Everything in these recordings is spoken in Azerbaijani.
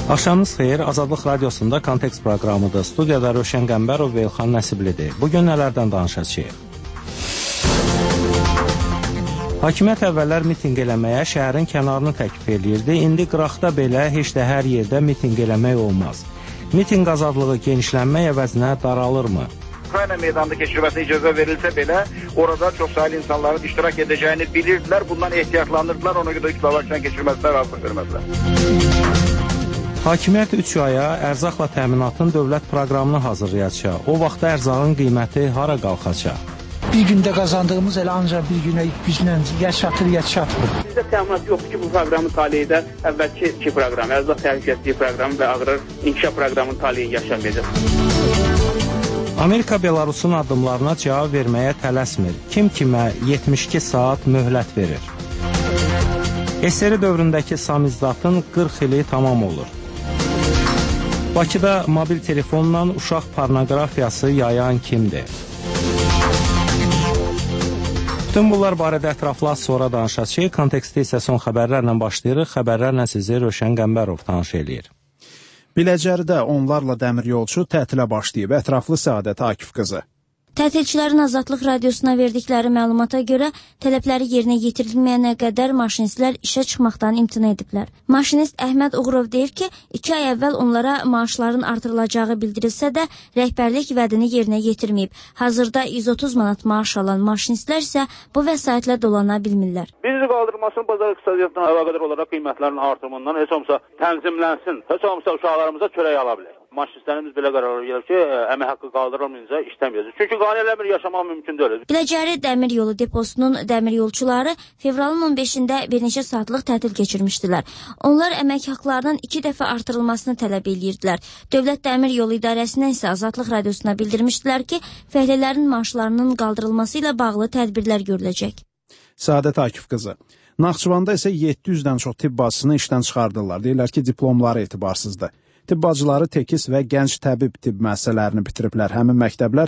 Axşamınız xeyir, Azadlıq Radiosunda Kontekst proqramıdır. Studiyada Rövşən Qəmbərov və İlxan Nəsiblidir. Bugün nələrdən danışacağıq? Hakimiyyət əvvəllər mitinq eləməyə şəhərin kənarını təklif eləyirdi. İndi qıraqda belə heç də hər yerdə mitinq eləmək olmaz. Mitinq azadlığı genişlənmək əvəzinə daralırmı? Ukrayna meydanında keçirməsinə icazə verilsə belə, orada çox sayılı insanların iştirak edəcəyini bilirdilər. Bundan ehtiyatlanırdılar, ona görə kütləvi keçirməsinə razılıq vermədilər. Hakimiyyət 3 aya ərzaqla təminatın dövlət proqramını hazırlayacaq. O vaxtda ərzağın qiyməti hara qalxacaq? Bir gündə qazandığımız elə ancaq bir günə güclə ya çatır, ya çatmır. Bizdə təminat yoxdur ki, bu proqramı taliyə edə əvvəlki iki proqram, ərzaq təhlükəsizliyi proqramı və ağır inkişaf proqramının taliyə yaşamayacaq. Amerika Belarusun addımlarına cavab verməyə tələsmir. Kim kimə 72 saat möhlət verir? SSR dövründəki samizdatın 40 ili tamam olur. Bakıda mobil telefonla uşaq pornoqrafiyası yayan kimdir? Bütün bunlar barədə ətraflı az sonra danışacağıq. Kontekstdə isə son xəbərlərlə başlayırıq. Xəbərlərlə sizi Rövşən Qəmbərov tanış eləyir. Biləcəridə onlarla dəmir yolçu tətilə başlayıb. Ətraflı Səadət Akif qızı. Tətilçilərin Azadlıq Radiosuna verdikləri məlumata görə tələbləri yerinə yetirilməyənə qədər maşinistlər işə çıxmaqdan imtina ediblər. Maşinist Əhməd Uğurov deyir ki, 2 ay əvvəl onlara maaşların artırılacağı bildirilsə də rəhbərlik vədini yerinə yetirməyib. Hazırda 130 manat maaş alan maşinistlər isə bu vəsaitlə dolana bilmirlər. Birinci qaldırmasının bazar iqtisadiyyatına əlaqədar olaraq qiymətlərin artımından heç olmasa tənzimlənsin, heç olmasa uşaqlarımıza çörək ala bilər. Maşinistlərimiz belə qərar verir ki, əmək haqqı qaldırılmayınca işləməyəcək. Çünki qane ilə bir yaşamaq mümkün deyil. Biləcəri dəmir yolu deposunun dəmir yolçuları fevralın 15-də bir neçə saatlıq tətil keçirmişdilər. Onlar əmək haqqlarının 2 dəfə artırılmasını tələb edirdilər. Dövlət Dəmir Yolu İdarəsindən isə Azadlıq Radiosuna bildirmişdilər ki, fəhlələrin maaşlarının qaldırılması ilə bağlı tədbirlər görüləcək. Səadət Akif qızı. Naxçıvanda isə 700-dən çox tibb bacısını işdən çıxardırlar. Deyirlər ki, diplomları etibarsızdır. Tibb bacıları tekis və gənc təbib tibb müəssisələrini bitiriblər. Həmin məktəblər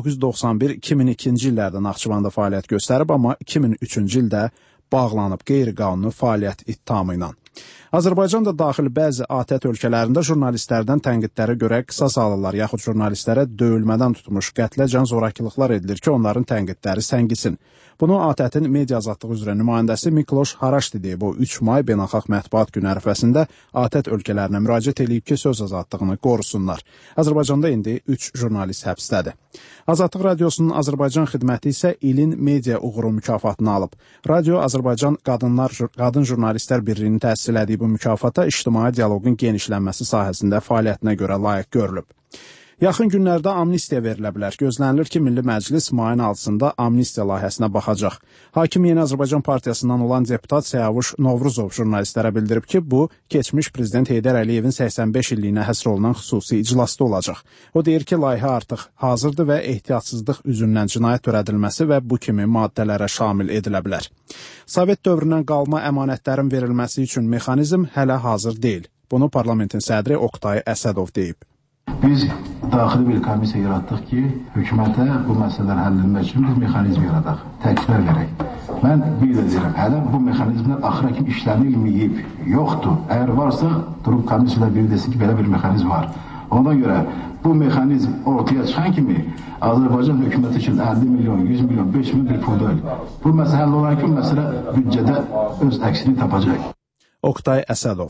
1991-2002-ci illərdə Naxçıvanda fəaliyyət göstərib, amma 2003-cü ildə bağlanıb qeyri-qanuni fəaliyyət ittihamı ilə. Azərbaycan da daxil bəzi ATƏT ölkələrində jurnalistlərdən tənqidlərə görə qisas alırlar, yaxud jurnalistlərə döyülmədən tutmuş qətləcan zorakılıqlar edilir ki, onların tənqidləri səngisin. Bunu ATƏT-in media azadlığı üzrə nümayəndəsi Mikloş Haraşdi deyib. O 3 may beynəlxalq mətbuat günü ərəfəsində ATƏT ölkələrinə müraciət edib ki, söz azadlığını qorusunlar. Azərbaycanda indi 3 jurnalist həbsdədir. Azadlıq Radiosunun Azərbaycan xidməti isə ilin media uğuru mükafatını alıb. Radio Azərbaycan Qadın Jurnalistlər Birliyinin təsis elədiyi bu mükafata ictimai dialoqun genişlənməsi sahəsində fəaliyyətinə görə layiq görülüb. Yaxın günlərdə amnistiya verilə bilər. Gözlənilir ki, Milli Məclis mayın 6-sında amnistiya layihəsinə baxacaq. Hakim Yeni Azərbaycan Partiyasından olan deputat Səyavuş Novruzov jurnalistlərə bildirib ki, bu, keçmiş prezident Heydər Əliyevin 85 illiyinə həsr olunan xüsusi iclasda olacaq. O deyir ki, layihə artıq hazırdır və ehtiyatsızlıq üzündən cinayət törədilməsi və bu kimi maddələrə şamil edilə bilər. Sovet dövründən qalma əmanətlərin verilməsi üçün mexanizm hələ hazır deyil. Bunu parlamentin sədri Oqtay Əsədov deyib. Biz daxili bir komissiya yaratdıq ki, hökumətə bu məsələləri həll etmək üçün bir mexanizm yaradaq, təkliflər verək. Mən bir də deyirəm, hələ bu mexanizmlər axıra kimi işlənilməyib, yoxdur. Əgər varsa, durub komissiyalar biri desin ki, belə bir mexanizm var. Ona görə bu mexanizm ortaya çıxan kimi Azərbaycan hökuməti üçün 50 milyon, 100 milyon, 5 milyon bir pul deyil. Bu məsələ həll olan ki, məsələ büdcədə öz əksini tapacaq. Oqtay Əsədov.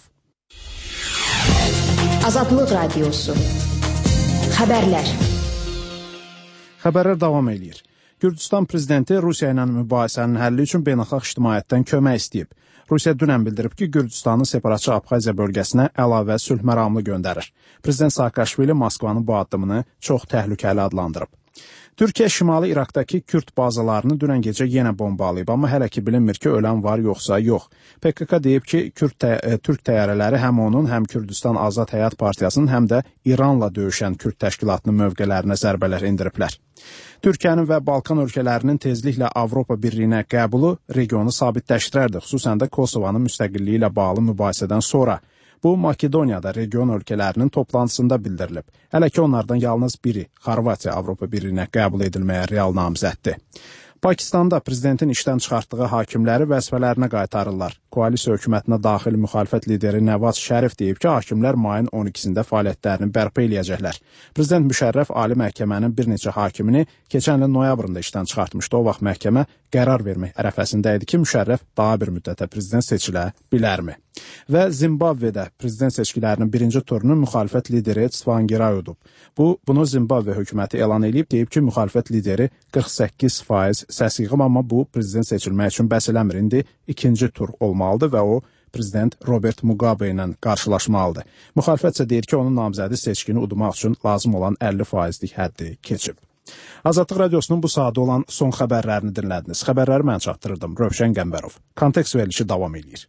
Azadlıq Radiosu. Xəbərlər. Xəbərlər davam edir. Gürcüstan prezidenti Rusiya ilə mübahisənin həlli üçün beynəlxalq ictimaiyyətdən kömək istəyib. Rusiya dünən bildirib ki, Gürcüstanın separatçı Abxaziya bölgəsinə əlavə sülh məramlı göndərir. Prezident Saakashvili Moskvanın bu addımını çox təhlükəli adlandırıb. Türkiyə Şimali İraqdakı Kürd bazalarını dünən gecə yenə bombalayıb, amma hələ ki bilinmir ki, ölən var yoxsa yox. PKK deyib ki, Türk təyyarələri həm onun, həm Kürdistan Azad Həyat Partiyasının, həm də İranla döyüşən Kürd təşkilatının mövqələrinə zərbələr indiriblər. Türkiyənin və Balkan ölkələrinin tezliklə Avropa Birliyinə qəbulu regionu sabitləşdirərdi, xüsusən də Kosovanın müstəqilliyi ilə bağlı mübahisədən sonra. Bu, Makedoniyada region ölkələrinin toplantısında bildirilib. Hələ ki onlardan yalnız biri, Xorvatiya Avropa Birliyinə qəbul edilməyə real namizəddir. Pakistanda prezidentin işdən çıxartdığı hakimləri vəzifələrinə qaytarırlar. Koalisiya hökumətinə daxil müxalifət lideri Nəvaz Şərif deyib ki, hakimlər mayın 12-sində fəaliyyətlərini bərpa eləyəcəklər. Prezident Müşərrəf Ali Məhkəmənin bir neçə hakimini keçən ilin noyabrında işdən çıxartmışdı. O vaxt məhkəmə qərar vermək ərəfəsində idi ki, Müşərrəf daha bir müddətə prezident seçilə bilərmi? Və Zimbabvedə prezident seçkilərinin birinci turunu müxalifət lideri Tsvangirai udub. Bunu Zimbabve hökuməti elan edib, deyib ki, müxalifət lideri 48% səs yığıb, amma bu prezident seçilmək üçün bəs eləmir. İndi ikinci tur olmalıdır və o prezident Robert Mugabe ilə qarşılaşmalıdır. Müxalifət isə deyir ki, onun namizədi seçkini udmaq üçün lazım olan 50%lik həddi keçib. Azadlıq Radiosunun bu saatda olan son xəbərlərini dinlədiniz. Xəbərləri mən çatdırırdım. Rövşən Qəmbərov. Kontekst verilişi davam edir.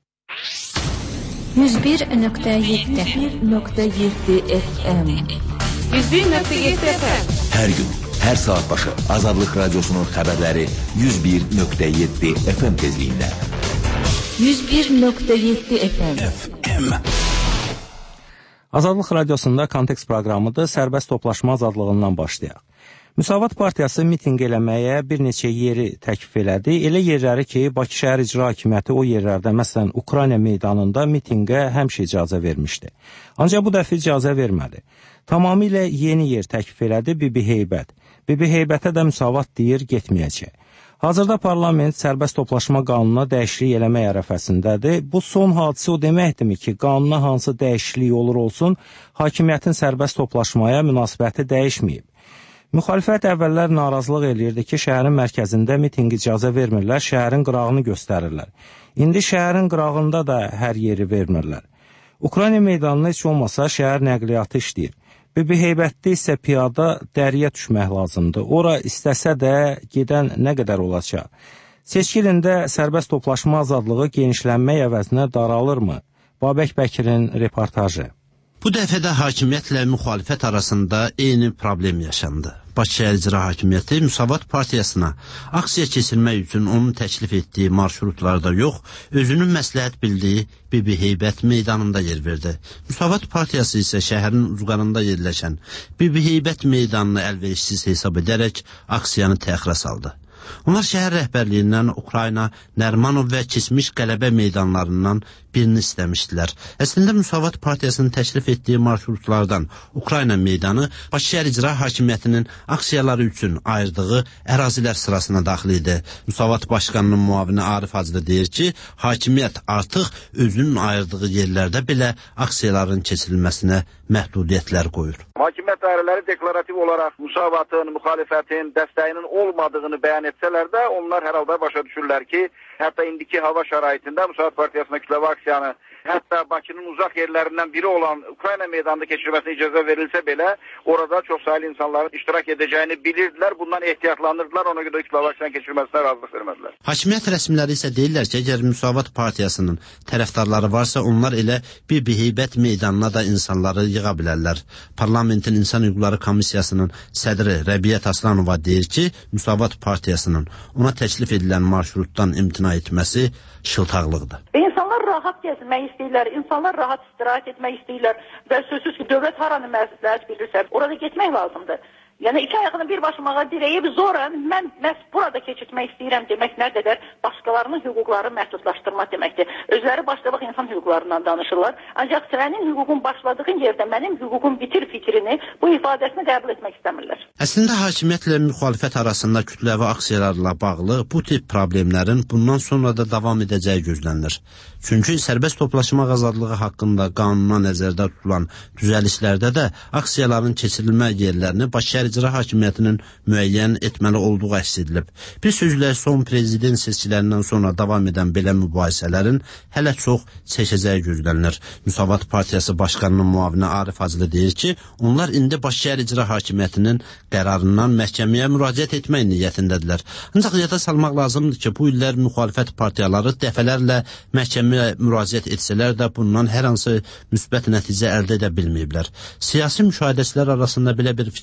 101.7 FM 101.7 FM. Hər gün, hər saat başı Azadlıq Radiosunun xəbərləri 101.7 FM tezliyində. 101.7 FM. Azadlıq Radiosunda Kontekst proqramıdır. Sərbəst toplaşma azadlığından başlayaq. Müsavat Partiyası mitinq eləməyə bir neçə yeri təklif elədi. Elə yerləri ki, Bakı Şəhər İcra Hakimiyyəti o yerlərdə, məsələn, Ukrayna meydanında mitinqə həmişə icazə vermişdi. Ancaq bu dəfə icazə vermədi. Tamamilə yeni yer təklif elədi Bibi Heybət. Bibi Heybətə də Müsavat deyir, getməyəcək. Hazırda parlament sərbəst toplaşma qanununa dəyişiklik eləmək ərəfəsindədir. Bu son hadisə o deməkdirmi ki, qanuna hansı dəyişiklik olur olsun, hakimiyyətin sərbəst toplaşmaya münasibəti dəyişməyib. Müxalifət əvvəllər narazılıq eləyirdi ki, şəhərin mərkəzində mitinq icazə vermirlər, şəhərin qırağını göstərirlər. İndi şəhərin qırağında da hər yeri vermirlər. Ukrayna meydanına heç olmasa şəhər nəqliyyatı işləyir. Bibi Heybətdə isə piyada dəriyə düşmək lazımdır. Ora istəsə də gedən nə qədər olacaq? Seçki ilində sərbəst toplaşma azadlığı genişlənmək əvəzinə daralırmı? Babək Bəkirin reportajı. Bu dəfədə hakimiyyətlə müxalifət arasında eyni problem yaşandı. Bakı Şəhər İcra Hakimiyyəti Müsavat Partiyasına aksiya keçirmək üçün onun təklif etdiyi marşrutlarda yox, özünün məsləhət bildiyi Bibi Heybət meydanında yer verdi. Müsavat Partiyası isə şəhərin ucqarında yerləşən Bibi Heybət meydanını əlverişsiz hesab edərək aksiyanı təxirə saldı. Onlar şəhər rəhbərliyindən Ukrayna, Nərmanov və keçmiş qələbə meydanlarından birini istəmişdilər. Əslində Müsavat Partiyasının təklif etdiyi marşrutlardan Ukrayna meydanı Bakı Şəhər İcra Hakimiyyətinin aksiyaları üçün ayırdığı ərazilər sırasına daxil idi. Müsavat Başqanının müavini Arif Hacılı deyir ki, hakimiyyət artıq özünün ayırdığı yerlərdə belə aksiyaların keçirilməsinə məhdudiyyətlər qoyur. Hakimiyyət dairələri deklarativ olaraq Müsavatın, müxalifətin dəstəyinin olmadığını bəyan etsələr də, onlar hər halda başa düşürlər ki, hətta indiki hava şəraitində Müsavat Partiyasına kütləvi aksiyanı, hətta Bakının uzaq yerlərindən biri olan Ukrayna meydanında keçirməsinə icazə verilsə belə, orada çox sayılı insanların iştirak edəcəyini bilirdilər, bundan ehtiyatlanırdılar, ona görə kütləvi aksiyanın keçirilməsinə razılıq vermədilər. Hakimiyyət rəsmiləri isə deyirlər ki, əgər Müsavat Partiyasının tərəfdarları varsa, onlar elə Bibi Heybət meydanına da insanları yığa bilərlər. Parlamentin İnsan Hüquqları Komissiyasının sədri Rəbiyyət Aslanova deyir ki, Müsavat Partiyasının ona təklif edilən marşrutdan imtina etməsi şıltaqlıqdır. İnsanlar rahat gəzmək istəyirlər, insanlar rahat istirahət etmək istəyirlər və sözsüz ki, dövlət haranı məsləhət bilirsə, orada getmək lazımdır. Yəni iki ayağını bir başımağa dirəyib sonra mən məhz burada keçirtmək istəyirəm demək nə qədər başqalarının hüquqları məhdudlaşdırma deməkdir. Özləri başqalıq insan hüquqlarından danışırlar. Ancaq sənin hüququn başladığın yerdə mənim hüququm bitir fikrini, bu ifadəsini qəbul etmək istəmirlər. Əslində hakimiyyətlə müxalifət arasında kütləvi aksiyalarla bağlı bu tip problemlərin bundan sonra da davam edəcəyi gözlənilir. Çünki sərbəst toplaşma azadlığı haqqında qanuna nəzərdə tutulan düzəlişlərdə də aksiyaların keçirilmə yerlərini Bakı Şəhər İcra Hakimiyyətinin müəyyən etməli olduğu əks edilib. Bir sözlə son prezident seçkilərindən sonra davam edən belə mübahisələrin hələ çox çəkəcəyi gözlənilir. Müsavat Partiyası Başqanının müavini Arif Hacılı deyir ki, onlar indi Bakı Şəhər İcra Hakimiyyətinin qərarından məhkəməyə müraciət etmək niyyətindədirlər. Ancaq yada salmaq lazımdır ki, bu illər müxalifət partiyaları dəfələrlə məhkəməyə müraciət etsələr də bundan hər hansı müsbət nəticə əldə edə bilməyiblər. Siyasi müşahidəçilər arasında belə bir fikir var ki,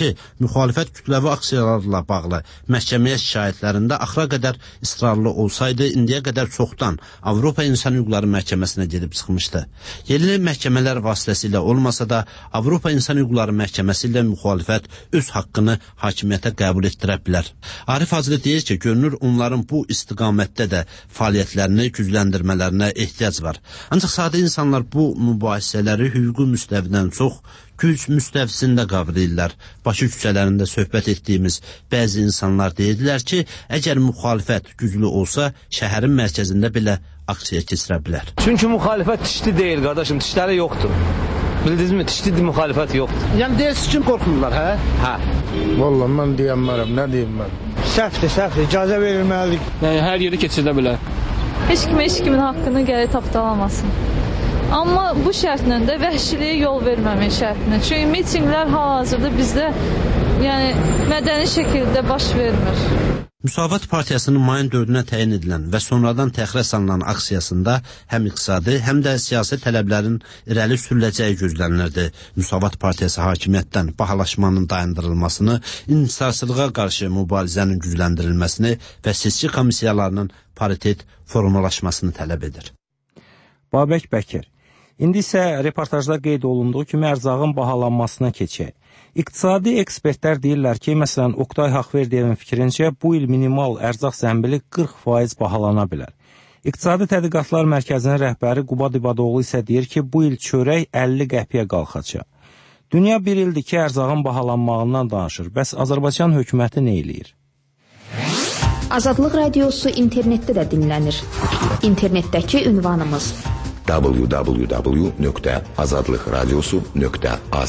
ki, müxalifət kütləvi aksiyalarla bağlı məhkəməyə şikayətlərində axıra qədər israrlı olsaydı, indiyə qədər çoxdan Avropa İnsan Hüquqları Məhkəməsinə gedib çıxmışdı. Yeni məhkəmələr vasitəsilə olmasa da, Avropa İnsan Hüquqları Məhkəməsi ilə müxalifət öz haqqını hakimiyyətə qəbul etdirə bilər. Arif Hacılı deyir ki, görünür onların bu istiqamətdə də fəaliyyətlərini gücləndirmələrinə ehtiyac var. Ancaq sadə insanlar bu mübahisələri hüquqi müstəvidən çox güc müstəvisində qavrayırlar. Bakı küçələrində söhbət etdiyimiz bəzi insanlar deyirlər ki, əgər müxalifət güclü olsa, şəhərin mərkəzində belə aksiya keçirə bilər. Çünki müxalifət dişli deyil, qardaşım, dişləri yoxdur. Bildinizmi, dişli müxalifət yoxdur. Yəni deyəsiz üçün qorxurlar, hə? Hə. Vallahi mən deyəmmərəm, nə deyim mən? Səhvdir, icazə verilməlidir. Yəni, hər yeri keçirdə bilər. Heç kimin haqqını gəlib tapdalamasın. Amma bu şərtlə də vəhşiliyə yol verməmək şərtlə. Çünki mitinqlər hal-hazırda bizdə mədəni şəkildə baş vermir. Müsavat Partiyasının mayın 4-ünə təyin edilən və sonradan təxirə salınan aksiyasında həm iqtisadi, həm də siyasi tələblərin irəli sürüləcəyi gözlənilirdi. Müsavat Partiyası hakimiyyətdən bahalaşmanın dayandırılmasını, intisarsızlığa qarşı mübarizənin gücləndirilməsini və seçki komissiyalarının paritet formalaşmasını tələb edir. Babək Bəkir. İndi isə reportajda qeyd olunduğu kimi ərzağın bahalanmasına keçək. İqtisadi ekspertlər deyirlər ki, məsələn, Oqtay Haqverdiyevin fikrincə bu il minimal ərzaq zəmbili 40% bahalana bilər. İqtisadi Tədqiqatlar Mərkəzinin rəhbəri Qubad İbadoğlu isə deyir ki, bu il çörək 50 qəpiyə qalxacaq. Dünya bir ildir ki, ərzağın bahalanmağından danışır. Bəs Azərbaycan hökuməti nə eləyir? Azadlıq radiosu internetdə də dinlənir. İnternetdəki ünvanımız www.azadlıqradiosu.az.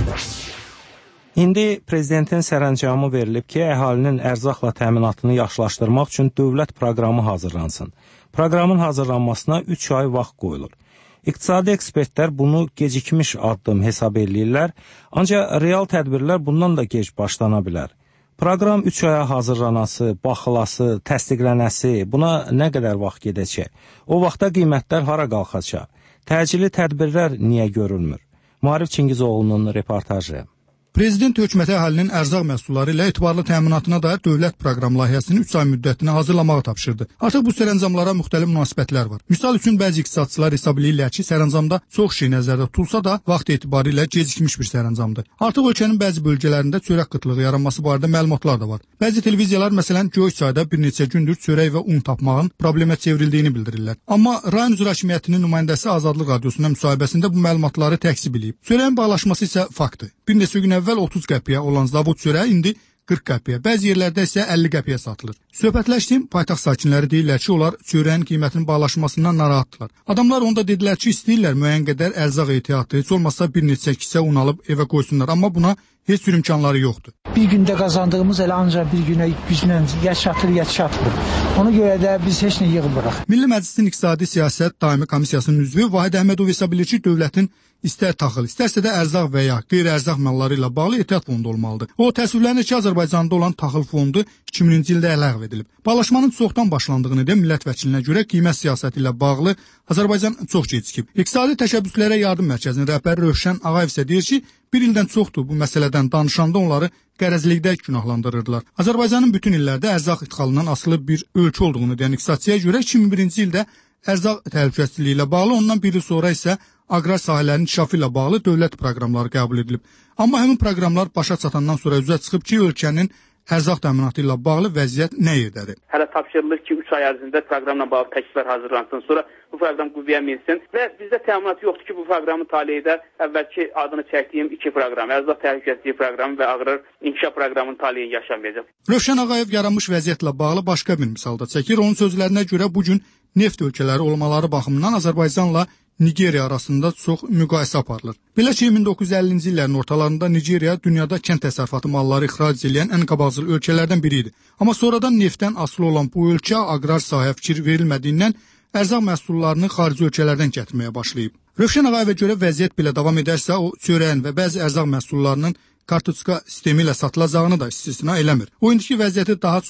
İndi prezidentin sərəncamı verilib ki, əhalinin ərzaqla təminatını yaxşılaşdırmaq üçün dövlət proqramı hazırlansın. Proqramın hazırlanmasına 3 ay vaxt qoyulur. İqtisadi ekspertlər bunu gecikmiş addım hesab edirlər, ancaq real tədbirlər bundan da gec başlana bilər. Proqram 3 aya hazırlanası, baxılası, təsdiqlənəsi, buna nə qədər vaxt gedəcək? O vaxtda qiymətlər hara qalxacaq? Təcili tədbirlər niyə görülmür? Maarif Çingizoğlu'nun reportajı. Prezident hökumətə əhalinin ərzaq məhsulları ilə etibarlı təminatına dair dövlət proqram layihəsinin 3 ay müddətini hazırlamağı tapşırdı. Artıq bu sərəncamlara müxtəlif münasibətlər var. Misal üçün bəzi iqtisadçılar hesab edirlər ki, sərəncamda çox şey nəzərdə tutulsa da, vaxt etibarilə gecikmiş bir sərəncamdır. Artıq ölkənin bəzi bölgələrində çörək qıtlığı yaranması barədə məlumatlar da var. Bəzi televiziyalar məsələn Göyçayda bir neçə gündür çörək və un tapmağın problemə çevrildiyini bildirirlər. Amma rayon üzrə hakimiyyətinin nümayəndəsi Azadlıq radiosuna müsahibəsində bu məlumatları təkzib edib. Çörəyin bahalaşması isə faktdır. Bir neçə gün əvvəl 30 qəpiyə olan zavod çörəyi indi 40 qəpiyə, bəzi yerlərdə isə 50 qəpiyə satılır. Söhbətləşdiyim paytaxt sakinləri deyirlər ki, onlar çörəyin qiymətinin bahalaşmasından narahatdırlar. Adamlar onda dedilər ki, istəyirlər müəyyən qədər ərzaq ehtiyatı, heç olmazsa bir neçə kisə un alıb evə qoysunlar, amma buna heç bir imkanları yoxdur. Bir gündə qazandığımız elə ancaq bir günə bizlə ya çatır, ya çatmır. Ona görə də biz heç nə yığmırıq. Milli Məclisin İqtisadi Siyasət Daimi Komissiyasının üzvü Vahid Əhmədov hesab edir ki, dövlətin istər taxıl, istərsə də ərzaq və ya qeyri-ərzaq malları ilə bağlı ehtiyat fondu olmalıdır. O təəssüflənir ki, Azərbaycanda olan taxıl fondu 2000-ci ildə ləğv edilib. Bahalaşmanın çoxdan başlandığını də millət vəkilinə görə qiymət siyasəti ilə bağlı Azərbaycan çox gecikib. İqtisadi Təşəbbüslərə Yardım Mərkəzinin rəhbəri Rövşən Ağayev isə deyir ki, bir ildən çoxdur bu məsələdən danışanda onları qərəzlikdə günahlandırırdılar. Azərbaycanın bütün illərdə ərzaq idxalından asılı bir ölkə olduğunu deyən iqtisadçıya görə 2001-ci ildə ərzaq təhlükəsizliyi ilə bağlı, ondan bir il sonra isə aqrar sahələrin inkişafı ilə bağlı dövlət proqramları qəbul edilib. Amma həmin proqramlar başa çatandan sonra üzə çıxıb ki, ölkənin ərzaq təminatı ilə bağlı vəziyyət nə yerdədir? Hələ tapşırılır ki, 3 ay ərzində proqramla bağlı təkliflər hazırlansın, sonra bu proqram qüvvəyə minsin və bizdə təminat yoxdur ki, bu proqramın taleyində əvvəlki adını çəkdiyim 2 proqram, ərzaq təhlükəsizliyi proqramı və aqrar inkişaf proqramının taleyini yaşamayacaq. Rövşən Ağayev yaranmış vəziyyətlə bağlı başqa bir misalda çəkir. Onun sözlərinə görə bu gün neft ölkələri olmaları baxımından Azərbaycanla Nigeriya arasında çox müqayisə aparılır. Belə ki, 1950-ci illərin ortalarında Nigeriya dünyada kənd təsərrüfatı malları ixrac edən ən qabaqcıl ölkələrdən biri idi. Amma sonradan neftdən asılı olan bu ölkə aqrar sahəyə fikir verilmədiyindən ərzaq məhsullarını xarici ölkələrdən gətirməyə başlayıb. Rövşən Ağayevə görə vəziyyət belə davam edərsə, o çörəyin və bəzi ərzaq məhsullarının kartoçka sistemi ilə satılacağını da istisna eləmir. O indiki vəziyyəti daha çox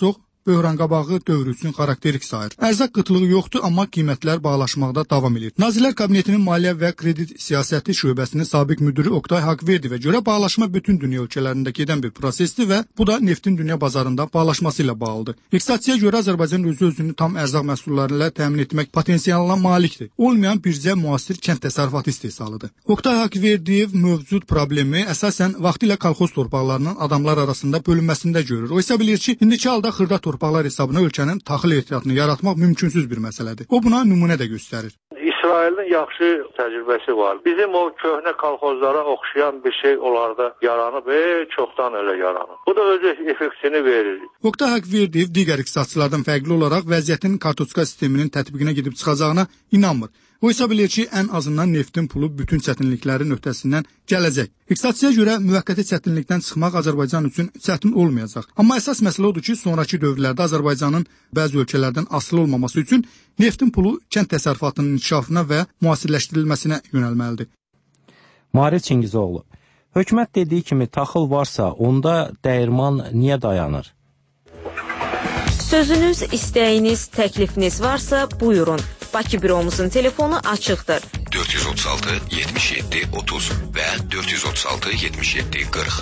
böhranqabağı dövrü üçün xarakterik sayır. Ərzaq qıtlığı yoxdur, amma qiymətlər bağlaşmaqda davam edir. Nazirlər Kabinetinin Maliyyə və Kredit Siyasəti şöbəsinin sabiq müdiri Oktay Haqverdiyevə görə bağlaşma bütün dünya ölkələrində gedən bir prosesdir və bu da neftin dünya bazarında bağlaşması ilə bağlıdır. İqtisadçıya görə Azərbaycan özünü tam ərzaq məhsulları ilə təmin etmək potensialına malikdir. Olmayan bircə müasir kənd təsərrüfatı istehsalıdır. Oktay Haqverdiyev mövcud problemi əsasən vaxtilə kolxoz torpaqlarının adamlar arasında bölünməsində görür. O isə bilir ki, indiki halda xırda torpaqlar hesabına ölkənin taxıl ehtiyatını yaratmaq mümkünsüz bir məsələdir. O buna nümunə də göstərir. İsrailin yaxşı təcrübəsi var. Bizim o köhnə kolxozlara oxşayan bir şey onlarda yaranıb, çoxdan elə yaranıb. Bu da öz effektini verir. Oktay Haqverdiyev digər iqtisadçılardan fərqli olaraq vəziyyətin kartoçka sisteminin tətbiqinə gedib çıxacağına inanmır. O isə bilir ki, ən azından neftin pulu bütün çətinliklərin öhdəsindən gələcək. İqtisadçıya görə müvəqqəti çətinlikdən çıxmaq Azərbaycan üçün çətin olmayacaq. Amma əsas məsələ odur ki, sonrakı dövrlərdə Azərbaycanın bəzi ölkələrdən asılı olmaması üçün neftin pulu kənd təsərrüfatının inkişafına və müasirləşdirilməsinə yönəlməlidir. Mahir Çingizoğlu, hökumət dediyi kimi taxıl varsa, onda dəyirman niyə dayanır? Sözünüz, istəyiniz, təklifiniz varsa, buyurun. Bakı büromuzun telefonu açıqdır. 436 77 30 və 436 77 40.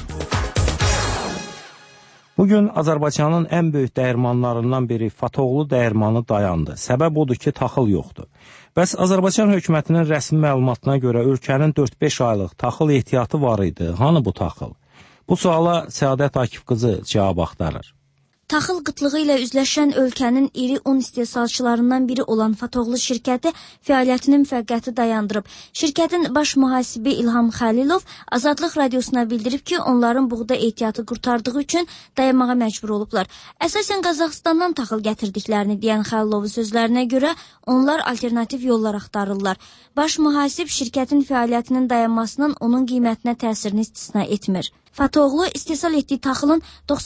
Bugün Azərbaycanın ən böyük dəyirmanlarından biri Fatoğlu dəyirmanı dayandı. Səbəb odur ki, taxıl yoxdur. Bəs Azərbaycan hökumətinin rəsmi məlumatına görə ölkənin 4-5 aylıq taxıl ehtiyatı var idi. Hanı bu taxıl? Bu suala Səadət Akif qızı cavab axtarır. Taxıl qıtlığı ilə üzləşən ölkənin iri un istehsalçılarından biri olan Fatoğlu şirkəti fəaliyyətini müvəqqəti dayandırıb. Şirkətin baş mühasibi İlham Xəlilov Azadlıq radiosuna bildirib ki, onların buğda ehtiyatı qurtardığı üçün dayanmağa məcbur olublar. Əsasən Qazaxıstandan taxıl gətirdiklərini deyən Xəlilovun sözlərinə görə onlar alternativ yollar axtarırlar. Baş mühasib şirkətin fəaliyyətinin dayanmasının onun qiymətinə təsirini istisna etmir. Fatoğlu istehsal etdiyi taxılın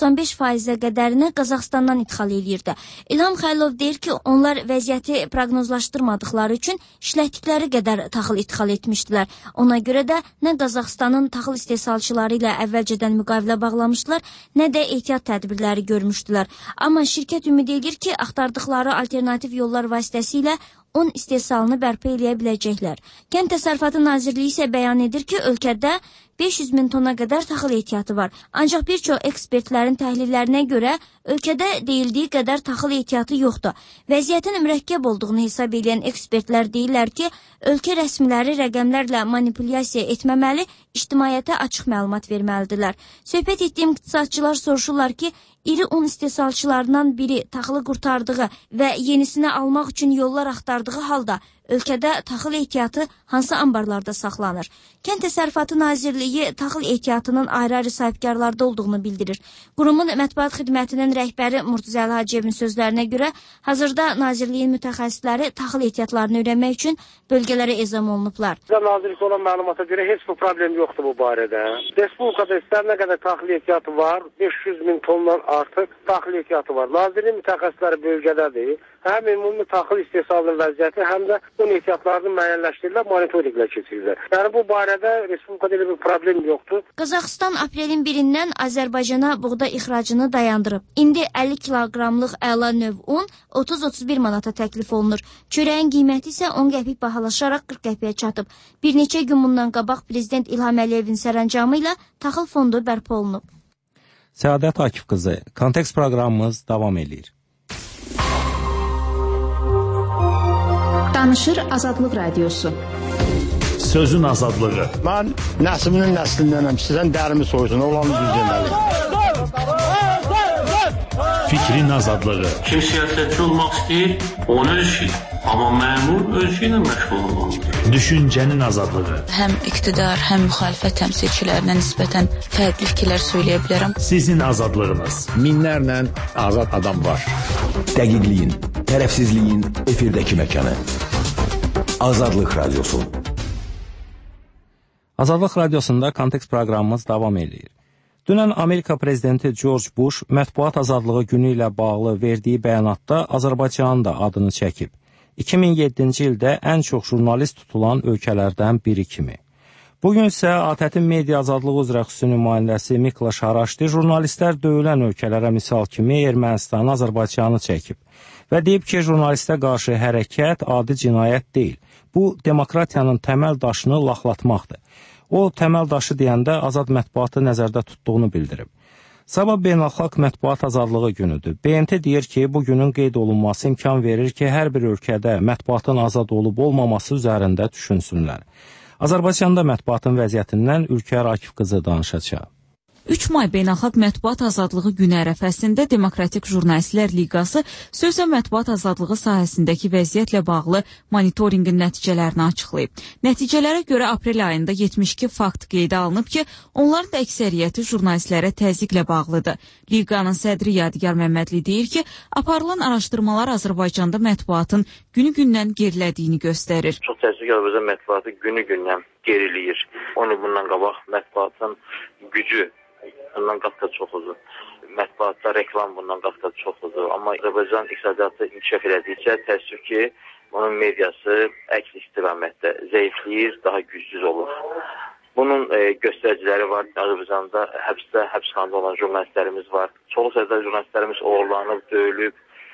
95%-ə qədərini Qazaxıstandan ixal edirdi. İlham Xəlilov deyir ki, onlar vəziyyəti proqnozlaşdırmadıkları üçün işlətdikləri qədər taxıl ixal etmişdilər. Ona görə də nə Qazaxıstanın taxıl istehsalçıları ilə əvvəlcədən müqavilə bağlamışdılar, nə də ehtiyat tədbirləri görmüşdülər. Amma şirkət ümid edir ki, axtardıqları alternativ yollar vasitəsilə un istehsalını bərpa eləyə biləcəklər. Kənd Təsərrüfatı Nazirliyi isə bəyan edir ki, ölkədə 500 min tona qədər taxıl ehtiyatı var. Ancaq bir çox ekspertlərin təhlillərinə görə ölkədə deyildiyi qədər taxıl ehtiyatı yoxdur. Vəziyyətin mürəkkəb olduğunu hesab edən ekspertlər deyirlər ki, ölkə rəsmiləri rəqəmlərlə manipulyasiya etməməli, ictimaiyyətə açıq məlumat verməlidirlər. Söhbət etdiyim iqtisadçılar soruşurlar ki, iri un istehsalçılarından biri taxılı qurtardığı və yenisini almaq üçün yollar axtardığı halda ölkədə taxıl ehtiyatı hansı ambarlarda saxlanır? Kənd Təsərrüfatı Nazirliyi taxıl ehtiyatının ayrı-ayrı sahibkarlarda olduğunu bildirir. Qurumun mətbuat xidmətinin rəhbəri Murtuzəli Hacıyevin sözlərinə görə hazırda Nazirliyin mütəxəssisləri taxıl ehtiyatlarını öyrənmək üçün bölgələrə ezam olunublar. Nazirlikdə olan məlumata görə heç bir problem yoxdur bu barədə. Respublikada istər nə qədər taxıl ehtiyatı var, 500 min tondan artıq taxıl ehtiyatı var. Nazirliyin mütəxəssisləri bölgədədir. Həm ümumi taxıl istehsalının vəziyyəti, həm də un ehtiyatlarını müəyyənləşdirirlər, monitorinqlə keçirirlər. Yəni bu barədə Respublikada elə bir problem yoxdur. Qazaxıstan aprelin 1-dən Azərbaycana buğda ixracını dayandırıb. İndi 50 kiloqramlıq əla növ un 30-31 manata təklif olunur. Çörəyin qiyməti isə 10 qəpik bahalaşaraq 40 qəpiyə çatıb. Bir neçə gün bundan qabaq Prezident İlham Əliyevin sərəncamı ilə taxıl fondu bərpa olunub. Səadət Akif qızı, Kontekst proqramımız davam edir. Danışır Azadlıq Radiosu. Sözün azadlığı. Mən nəslinin nəslindənəm. Sizdən dərimi soysun, olanı düz deməli. Fikrin azadlığı. Kim siyasətçi olmaq istəyir, onun işi. Amma məmur öz işi ilə məşğul olmalıdır. Düşüncənin azadlığı. Həm iqtidar, həm müxalifət təmsilçilərinə nisbətən fərqli fikirlər söyləyə bilərəm. Sizin azadlığınız. Minlərlə azad adam var. Dəqiqliyin, tərəfsizliyin efirdəki məkanı. Azadlıq Radiosu. Azadlıq Radiosunda Kontekst proqramımız davam edir. Dünən Amerika Prezidenti George Bush mətbuat azadlığı günü ilə bağlı verdiyi bəyanatda Azərbaycanın da adını çəkib. 2007-ci ildə ən çox jurnalist tutulan ölkələrdən biri kimi. Bugün isə ATƏT-in media azadlığı üzrə xüsusi nümayəndəsi Mikloş Haraşdi jurnalistlər döyülən ölkələrə misal kimi Ermənistanı, Azərbaycanı çəkib və deyib ki, jurnalistə qarşı hərəkət adi cinayət deyil. Bu, demokratiyanın təməl daşını laxlatmaqdır. O, təməl daşı deyəndə azad mətbuatı nəzərdə tutduğunu bildirib. Sabah beynəlxalq mətbuat azadlığı günüdür. BMT deyir ki, bu günün qeyd olunması imkan verir ki, hər bir ölkədə mətbuatın azad olub-olmaması üzərində düşünsünlər. Azərbaycanda mətbuatın vəziyyətindən Ülkər Akif qızı danışacaq. 3 may Beynəlxalq Mətbuat Azadlığı günü ərəfəsində Demokratik Jurnalistlər Liqası söz və mətbuat azadlığı sahəsindəki vəziyyətlə bağlı monitorinqin nəticələrini açıqlayıb. Nəticələrə görə aprel ayında 72 fakt qeydə alınıb ki, onların da əksəriyyəti jurnalistlərə təzyiqlə bağlıdır. Liqanın sədri Yadigar Məmmədli deyir ki, aparılan araşdırmalar Azərbaycanda mətbuatın günü-gündən gerilədiyini göstərir. Çox təəssüf ki, Azərbaycan mətbuatı günü-gündən geriliyir. 10 il bundan qabaq mətbuatın gücü bundan qat-qat çox uzun. Mətbuatda reklam bundan qat-qat çox uzun. Amma Azərbaycan iqtisadiyyatı inkişaf elədikcə təəssüf ki, onun mediası əks istiqamətdə zəifləyir, daha gücsüz olur. Bunun göstəriciləri var. Azərbaycanda həbsxanada olan jurnalistlərimiz var. Çoxlu sayıda jurnalistlərimiz oğurlanıb, döyülüb,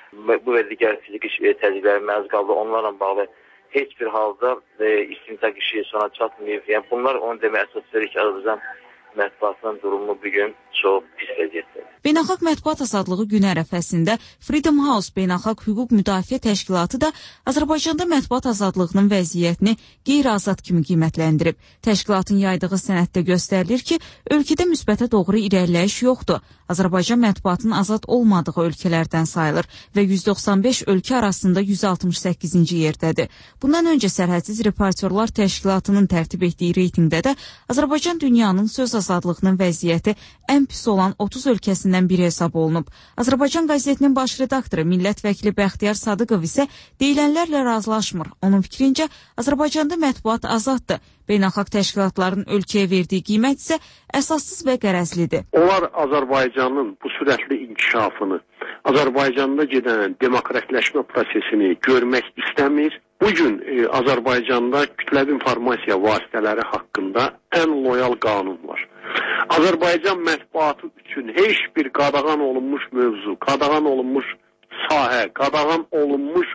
bu və digər fiziki təzyiqlərə məruz qaldı. Onlarla bağlı heç bir halda istintaq işi sona çatmayıb. Yəni bunlar onu demək əsas verir ki, Azərbaycan mətbuatının durumu bugün çox pis vəziyyətdir. Beynəlxalq Mətbuat Azadlığı günü ərəfəsində Freedom House Beynəlxalq Hüquq Müdafiə Təşkilatı da Azərbaycanda mətbuat azadlığının vəziyyətini qeyri-azad kimi qiymətləndirib. Təşkilatın yaydığı sənəddə göstərilir ki, ölkədə müsbətə doğru irəliləyiş yoxdur. Azərbaycan mətbuatının azad olmadığı ölkələrdən sayılır və 195 ölkə arasında 168-ci yerdədir. Bundan öncə Sərhədsiz Reportyorlar Təşkilatının tərtib etdiyi reytinqdə də Azərbaycan dünyanın söz azadlığının vəziyyəti ən pis olan 30 ölkəsindən biri hesab olunub. Azərbaycan qəzetinin baş redaktoru millət vəkili Bəxtiyar Sadıqov isə deyilənlərlə razılaşmır. Onun fikrincə Azərbaycanda mətbuat azaddır. Beynəlxalq təşkilatların ölkəyə verdiyi qiymət isə əsassız və qərəzlidir. Onlar Azərbaycanın bu sürətli inkişafını, Azərbaycanda gedən demokratləşmə prosesini görmək istəmir. Bugün Azərbaycanda kütləvi informasiya vasitələri haqqında ən loyal qanun var. Azərbaycan mətbuatı üçün heç bir qadağan olunmuş mövzu, qadağan olunmuş sahə, qadağan olunmuş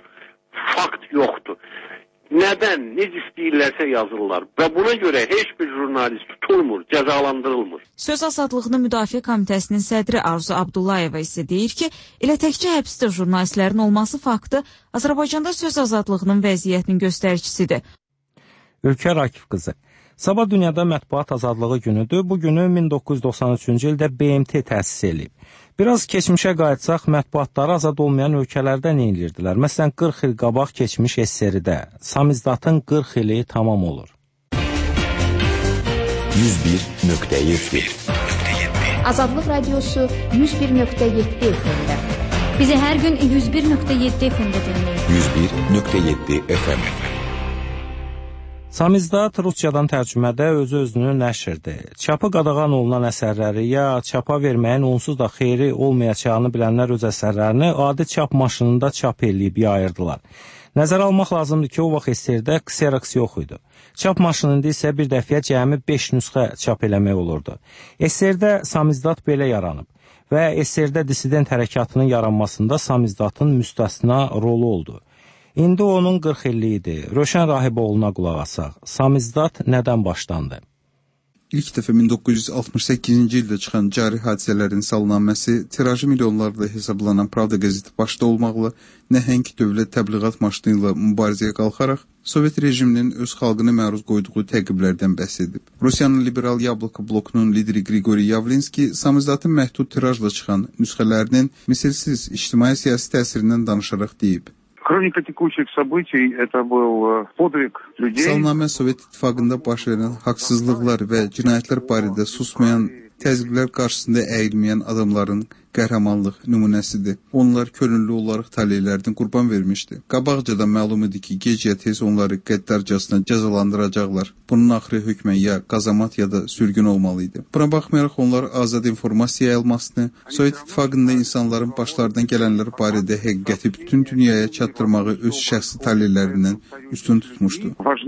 fakt yoxdur. Nədən, necə istəyirlərsə yazırlar və buna görə heç bir jurnalist tutulmur, cəzalandırılmır. Söz azadlığını Müdafiə Komitəsinin sədri Arzu Abdullayeva isə deyir ki, elə təkcə həbsdə jurnalistlərin olması faktı Azərbaycanda söz azadlığının vəziyyətinin göstəricisidir. Ülkər Akif qızı. Sabah dünyada mətbuat azadlığı günüdür. Bu günü 1993-cü ildə BMT təsis edib. Biraz keçmişə qayıtsaq, mətbuatları azad olmayan ölkələrdə nə edirdilər? Məsələn, 40 il qabaq keçmiş SSR-də samizdatın 40 ili tamam olur. 101.7 Azadlıq Radiosu 101.7 FM-də. Bizi hər gün 101.7 FM-də dinləyin. 101.7 FM. Samizdat Rusiyadan tərcümədə özü-özünü nəşrdir. Çapı qadağan olunan əsərləri ya çapa verməyin onsuz da xeyri olmayacağını bilənlər öz əsərlərini adi çap maşınında çap eləyib yayırdılar. Nəzərə almaq lazımdır ki, o vaxt SSR-də Xerox yox idi. Çap maşınında isə bir dəfəyə cəmi 5 nüsxə çap eləmək olurdu. SSR-də samizdat belə yaranıb və SSR-də dissident hərəkatının yaranmasında samizdatın müstəsna rolu oldu. İndi onun 40 illiyi idi. Röşən Rahiboğlu'na qulaq asaq. Samizdat nədən başlandı? İlk dəfə 1968-ci ildə çıxan cari hadisələrin salnaməsi, tirajı milyonlarla hesablanan Pravda qəzeti başda olmaqla nəhəng dövlət təbliğat maşını ilə mübarizəyə qalxaraq, Sovet rejiminin öz xalqına məruz qoyduğu təqiblərdən bəhs edib. Rusiyanın liberal Yabloko blokunun lideri Grigori Yavlinski, samizdatın məhdud tirajla çıxan nüsxələrinin misilsiz ictimai-siyasi təsirindən danışaraq deyib. Хроника текущих событий это был подвиг людей. Salnamə Sovet İttifaqında baş verən haqsızlıqlar və cinayətlər barədə susmayan, təzyiqlər qarşısında əyilməyən adamların qəhrəmanlıq nümunəsidir. Onlar könüllü olaraq taleylərdən qurban vermişdi. Qabaqcadan məlum idi ki, gec-ya tez onları qəddarcasına cəzalandıracaqlar. Bunun axırı hökmən ya qazamat ya da sürgün olmalıydı. Buna baxmayaraq onlar azad informasiya yayılmasını, Sovet İttifaqında insanların başlarından gələnlər barədə həqiqəti bütün dünyaya çatdırmağı öz şəxsi taleylərindən üstün tutmuşdu.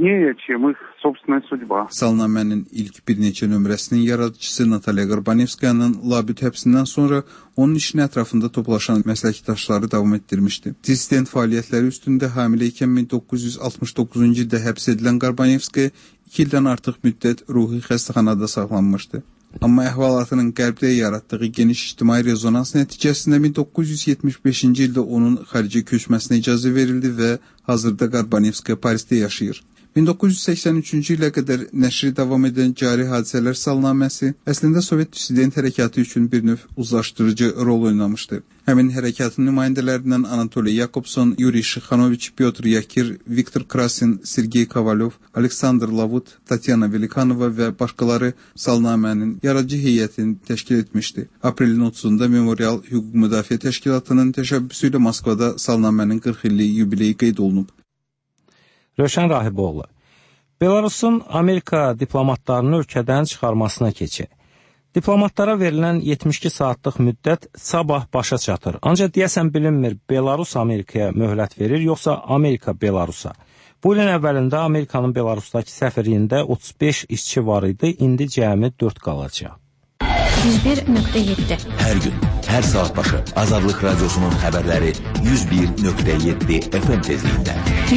важнее, чем их собственная судьба. Salnamənin ilk bir neçə nömrəsinin yaradıcısı Natalya Qarbanevskayanın labüd həbsindən sonra onun işinin ətrafında toplaşan məsləkdaşları davam etdirmişdi. Dissident fəaliyyətləri üstündə hamilə ikən 1969-cu ildə həbs edilən Qarbanevskaya 2 ildən artıq müddət ruhi xəstəxanada saxlanmışdı. Amma əhvalatının qərbdə yaratdığı geniş ictimai rezonans nəticəsində 1975-ci ildə onun xaricə köçməsinə icazə verildi və hazırda Qarbanevskaya Parisdə yaşayır. 1983-cü ilə qədər nəşri davam edən cari hadisələr salnaməsi əslində Sovet dissident hərəkatı üçün bir növ uzlaşdırıcı rol oynamışdı. Həmin hərəkatın nümayəndələrindən Anatoliy Yakobson, Yuri Şixanoviç, Pyotr Yakir, Viktor Krasin, Sergey Kovalyov, Aleksandr Lavut, Tatyana Velikanova və başqaları salnamənin yaradıcı heyətini təşkil etmişdi. Aprelin 30-da Memorial Hüquq Müdafiə Təşkilatının təşəbbüsü ilə Moskvada salnamənin 40 illik yubileyi qeyd olunub. Rövşən Rahiboğlu, Belarusun Amerika diplomatlarını ölkədən çıxarmasına keçir. Diplomatlara verilən 72 saatlıq müddət sabah başa çatır. Ancaq deyəsən bilinmir, Belarus Amerikaya möhlət verir, yoxsa Amerika Belarusa. Bu ilin əvvəlində Amerikanın Belarusdakı səfirliyində 35 işçi var idi, indi cəmi 4 qalacaq. 101.7 Hər gün, hər saat başı Azadlıq Radiosunun xəbərləri 101.7 FM tezliyində.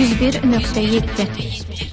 101.7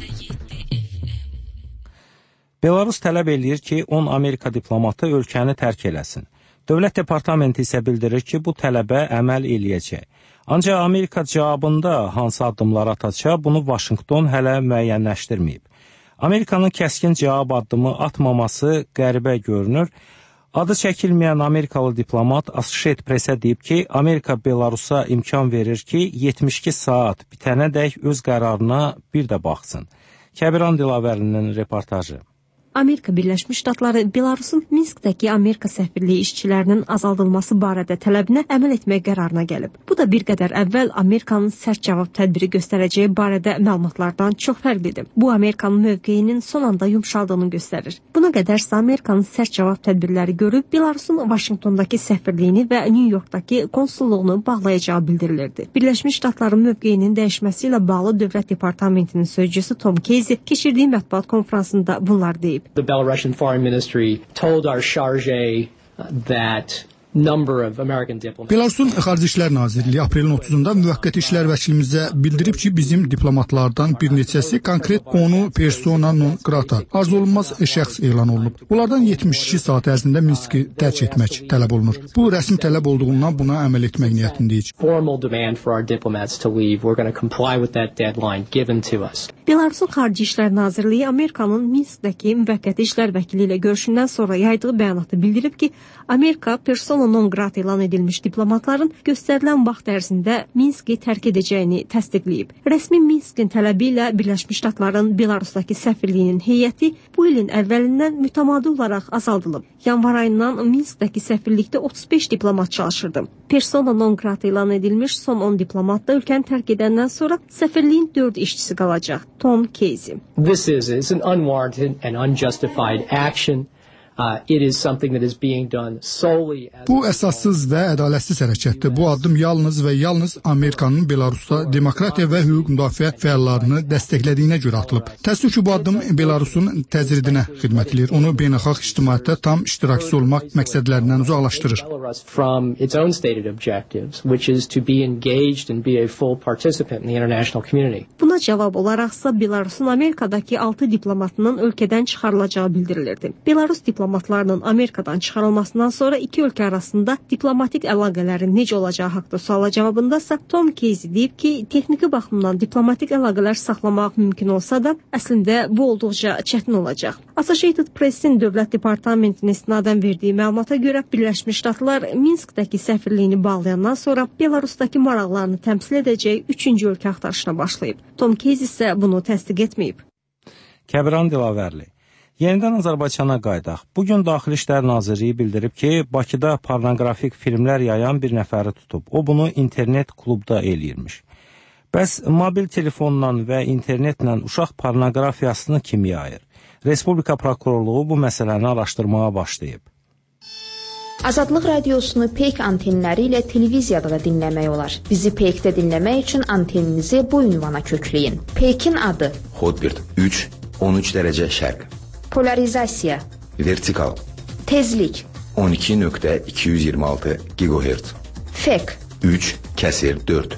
Belarus tələb eləyir ki, 10 Amerika diplomatı ölkəni tərk eləsin. Dövlət Departamenti isə bildirir ki, bu tələbə əməl eləyəcək. Ancaq Amerika cavabında hansı addımlar atacaq, bunu Vaşinqton hələ müəyyənləşdirməyib. Amerikanın kəskin cavab addımı atmaması qəribə görünür. Adı çəkilməyən Amerikalı diplomat Associated Press-ə deyib ki, Amerika Belarusa imkan verir ki, 72 saat bitənədək öz qərarına bir də baxsın. Kəbiran Dilavərlinin reportajı. Amerika Birləşmiş Ştatları Belarusun Minskdəki Amerika səfirliyi işçilərinin azaldılması barədə tələbinə əməl etmək qərarına gəlib. Bu da bir qədər əvvəl Amerikanın sərt cavab tədbiri göstərəcəyi barədə məlumatlardan çox fərqlidir. Bu Amerikanın mövqeyinin son anda yumşaldığını göstərir. Buna qədərsə Amerikanın sərt cavab tədbirləri görüb Belarusun Vaşinqtondakı səfirliyini və New Yorkdakı konsulluğunu bağlayacağı bildirilirdi. Birləşmiş Ştatların mövqeyinin dəyişməsi ilə bağlı Dövlət Departamentinin sözcüsü Tom Casey keçirdiyi mətbuat konfransında bunlar deyib. The Belarusian Foreign Ministry told our chargé that number of American diplomats. Belarusun Xarici İşlər Nazirliyi aprelin 30-da müvəqqəti işlər vəkilimizə bildirib ki, bizim diplomatlardan bir neçəsi konkret onu persona non grata, arzu olunmaz şəxs elan olunub. Bunlardan 72 saat ərzində Minski tərk etmək tələb olunur. Bu rəsmi tələb olduğundan buna əməl etmək niyyətindəyik. Formal demand for our diplomats to leave. We're going to comply with that deadline given to us. Belarusun Xarici İşlər Nazirliyi Amerikanın Minskdəki müvəqqəti işlər vəkili ilə görüşündən sonra yaydığı bəyanatda bildirib ki, Amerika persona non grata elan edilmiş diplomatların göstərilən vaxt ərzində Minski tərk edəcəyini təsdiqləyib. Rəsmi Minskin tələbi ilə Birləşmiş Ştatların Belarusdakı səfirliyinin heyəti bu ilin əvvəlindən mütəmadi olaraq azaldılıb. Yanvar ayından Minskdəki səfirlikdə 35 diplomat çalışırdı. Persona non grata elan edilmiş son 10 diplomat da ölkəni tərk edəndən sonra səfirliyin 4 işçisi qalacaq. Tom Casey. This is an unwarranted and unjustified action. It is something that is being done solely as... Bu əsassız və ədalətsiz hərəkətdir. Bu addım yalnız və yalnız Amerikanın Belarusda demokratiya və hüquq müdafiə fəallarını dəstəklədiyinə görə atılıb. Təəssüf ki, bu addım Belarusun təzridinə xidmət edir. Onu beynəlxalq ictimaiyyətdə tam iştirakçı olmaq məqsədlərindən uzaqlaşdırır. From its own stated objectives, which is to be engaged and be a full participant in the international community. Buna cavab olaraqsa Belarusun Amerikadakı 6 diplomatının ölkədən çıxarılacağı bildirilirdi. Belarus diplomatlarının Amerikadan çıxarılmasından sonra iki ölkə arasında diplomatik əlaqələrin necə olacağı haqqında suala cavabındasa Tom Casey deyib ki, texniki baxımdan diplomatik əlaqələr saxlamaq mümkün olsa da, əslində bu olduqca çətin olacaq. Associated Press-in Dövlət Departamentinin istinadən verdiyi məlumata görə Birləşmiş Ştatlar Minskdəki səfirliyini bağlayandan sonra Belarusdakı maraqlarını təmsil edəcək 3-cü ölkə axtarışına başlayıb. Tom Casey isə bunu təsdiq etməyib. Kəbiran Dilavərli. Yenidən Azərbaycana qaydaq. Bugün Daxili İşlər Nazirliyi bildirib ki, Bakıda pornoqrafik filmlər yayan bir nəfəri tutub. O bunu internet klubda eləyirmiş. Bəs mobil telefonla və internetlə uşaq pornoqrafiyasını kim yayır? Respublika Prokurorluğu bu məsələni araşdırmağa başlayıb. Azadlıq radiosunu peyk antenləri ilə televiziyada da dinləmək olar. Bizi peykdə dinləmək üçün anteninizi bu ünvana kökləyin. Peykin adı: Hotbird 3, 13 dərəcə şərq. Polarizasiya: Vertikal. Tezlik: 12.226 GHz. Fek: 3/4.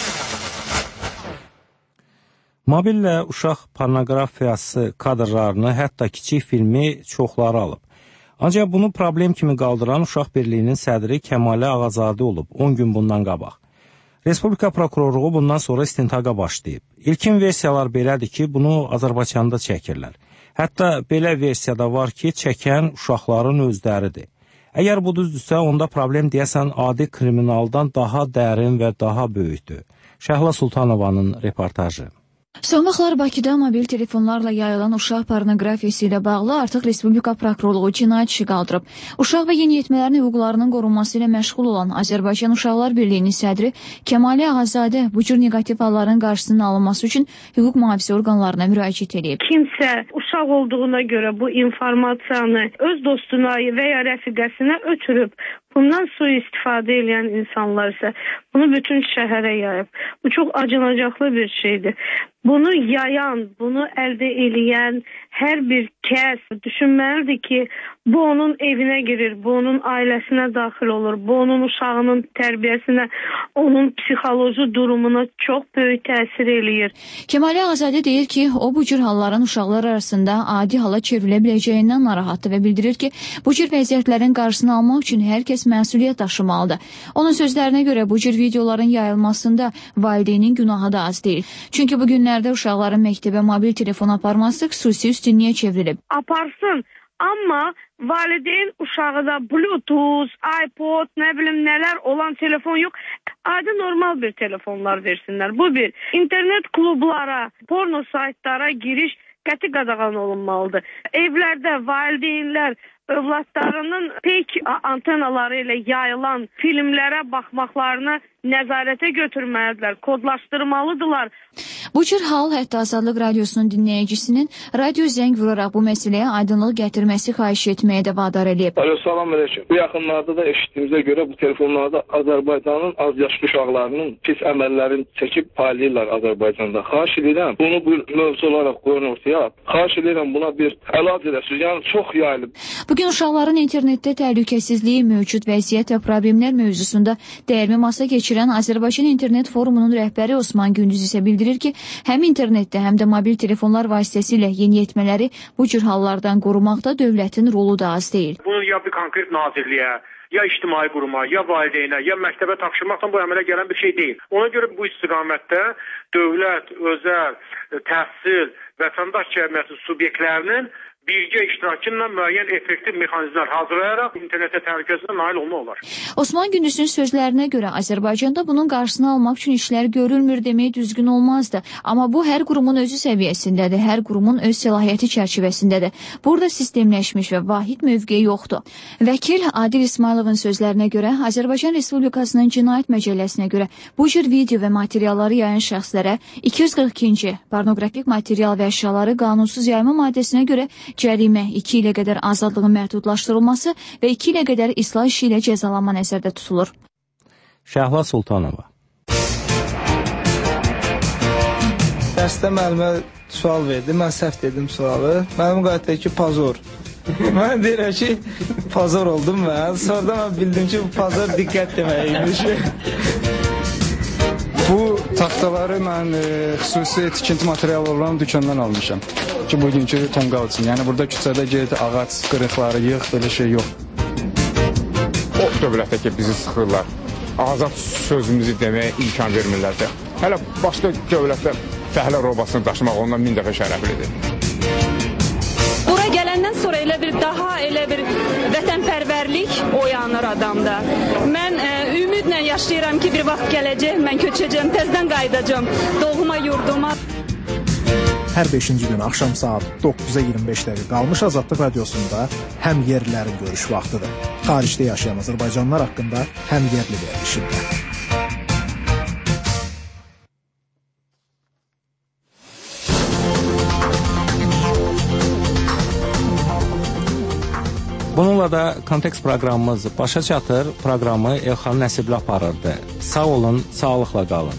Mobillə uşaq pornoqrafiyası kadrlarını, hətta kiçik filmi çoxları alıb. Ancaq bunu problem kimi qaldıran Uşaq Birliyinin sədri Kəmalə Ağazadə olub 10 gün bundan qabaq. Respublika prokurorluğu bundan sonra istintaqa başlayıb. İlkin versiyalar belədir ki, bunu Azərbaycanda çəkirlər. Hətta belə versiyada var ki, çəkən uşaqların özləridir. Əgər bu düzdürsə, onda problem deyəsən adi kriminaldan daha dərin və daha böyükdür. Şəhla Sultanovanın reportajı. Son vaxtlar Bakıda mobil telefonlarla yayılan uşaq pornoqrafiyası ilə bağlı artıq Respublika prokurorluğu cinayət işi qaldırıb. Uşaq və yeniyetmələrin hüquqlarının qorunması ilə məşğul olan Azərbaycan Uşaqlar Birliyinin sədri Kəmalə Ağazadə bu cür neqativ halların qarşısının alınması üçün hüquq mühafizə orqanlarına müraciət edib. Kimsə uşaq olduğuna görə bu informasiyanı öz dostuna və ya rəfiqəsinə ötürüb bundan sui-istifadə edən insanlar isə bunu bütün şəhərə yayıb. Bu çox acınacaqlı bir şeydir. Bunu yayan, bunu əldə eləyən hər bir kəs düşünməlidir ki, bu onun evinə girir, bu onun ailəsinə daxil olur, bu onun uşağının tərbiyəsinə, onun psixoloji durumuna çox böyük təsir eləyir. Kəmalə Ağazadə deyir ki, o bu cür halların uşaqlar arasında adi hala çevrilə biləcəyindən narahatdır və bildirir ki, bu cür vəziyyətlərin qarşısını almaq üçün hər kəs məsuliyyət daşımalıdır. Onun sözlərinə görə bu cür videoların yayılmasında valideynin günahı da az deyil. Çünki bu günlərdə uşaqların məktəbə mobil telefon aparması xüsusi üstünlüyə çevrilib. Aparsın, amma valideyn uşağı da Bluetooth, iPod, nə bilim nələr olan telefon yox, adi normal bir telefonlar versinlər. Bu bir. İnternet klublara, porno saytlara giriş qəti qadağan olunmalıdır. Evlərdə valideynlər övladlarının peyk antenaları ilə yayılan filmlərə baxmaqlarını nəzarətə götürməlidirlər, kodlaşdırmalıdırlar. Bu cür hal hətta Azadlıq radiosunun dinləyicisinin radio zəng vuraraq bu məsələyə aydınlıq gətirməsi xahiş etməyə də vadar edib. Alo, salam əleykum. Bu yaxınlarda da eşitdiyimizə görə bu telefonlarda Azərbaycanın az yaşlı uşaqlarının pis əməllərini çəkib paylayırlar Azərbaycanda. Xahiş edirəm, bunu bir mövzu olaraq qoyun ortaya. Xahiş edirəm, buna bir əlac edəsiniz. Yəni çox yayılıb. Bugün uşaqların internetdə təhlükəsizliyi, mövcud vəziyyət və problemlər mövzusunda dəyərli masa keçirən Azərbaycan İnternet Forumunun rəhbəri Osman Gündüz isə bildirir ki, həm internetdə, həm də mobil telefonlar vasitəsilə yeniyetmələri bu cür hallardan qorumaqda dövlətin rolu da az deyil. Bunu ya bir konkret nazirliyə, ya ictimai quruma, ya valideynə, ya məktəbə tapşırmaqla bu əmələ gələn bir şey deyil. Ona görə bu istiqamətdə dövlət, özəl, təhsil, vətəndaş cəmiyyəti subyektlərinin birgə iştirakı ilə müəyyən effektiv mexanizmlər hazırlayaraq internetə təhlükəsizliyinə nail olmaq olar. Osman Gündüzün sözlərinə görə Azərbaycanda bunun qarşısını almaq üçün işlər görülmür demək düzgün olmazdı. Amma bu hər qurumun özü səviyyəsindədir, hər qurumun öz səlahiyyəti çərçivəsindədir. Burada sistemləşmiş və vahid mövqe yoxdur. Vəkil Adil İsmayılovun sözlərinə görə Azərbaycan Respublikasının Cinayət Məcəlləsinə görə bu cür video və materialları yayan şəxslərə 242-ci pornoqrafik material və əşyaları qanunsuz yayma maddəsinə görə cərimə 2 ilə qədər azadlığın məhdudlaşdırılması və 2 ilə qədər islah işi ilə cəzalanma nəzərdə tutulur. Şəhla Sultanova. Dərsdə müəllimə sual verdi, mən səhv dedim sualı. Mənim qayıtdı ki, pozor. Mən deyirəm ki, pozor oldum mən. Sonra mən bildim ki, bu pozor diqqət deməkmiş. Bu taxtaları mən xüsusi tikinti materialı olan dükkandan almışam. Ki, bugünkü tonqal üçün. Yəni, burada küçədə geydi, ağac, qırıqları yığ, belə şey yox. O dövlətdə ki, bizi sıxırlar. Azad sözümüzü deməyə imkan vermirlər də. Hələ başqa dövlətdə fəhlə robasını daşımaq ondan 1000 dəfə şərəflidir. Bura gələndən sonra elə bir vətənpərvərlik oyanır adamda. Mən ümidlə yaşayıram ki, bir vaxt gələcək, mən köçəcəm, təzdən qayıdacam doğma yurduma. Hər 5-ci gün axşam saat 9-a 25 dəqiqə qalmış Azadlıq radiosunda həm yerlilərin görüş vaxtıdır. Xaricdə yaşayan Azərbaycanlılar haqqında həm yerli verilişində. Bununla da Kontekst proqramımız başa çatır. Proqramı Elxan Nəsibli aparırdı. Sağ olun, sağlıqla qalın.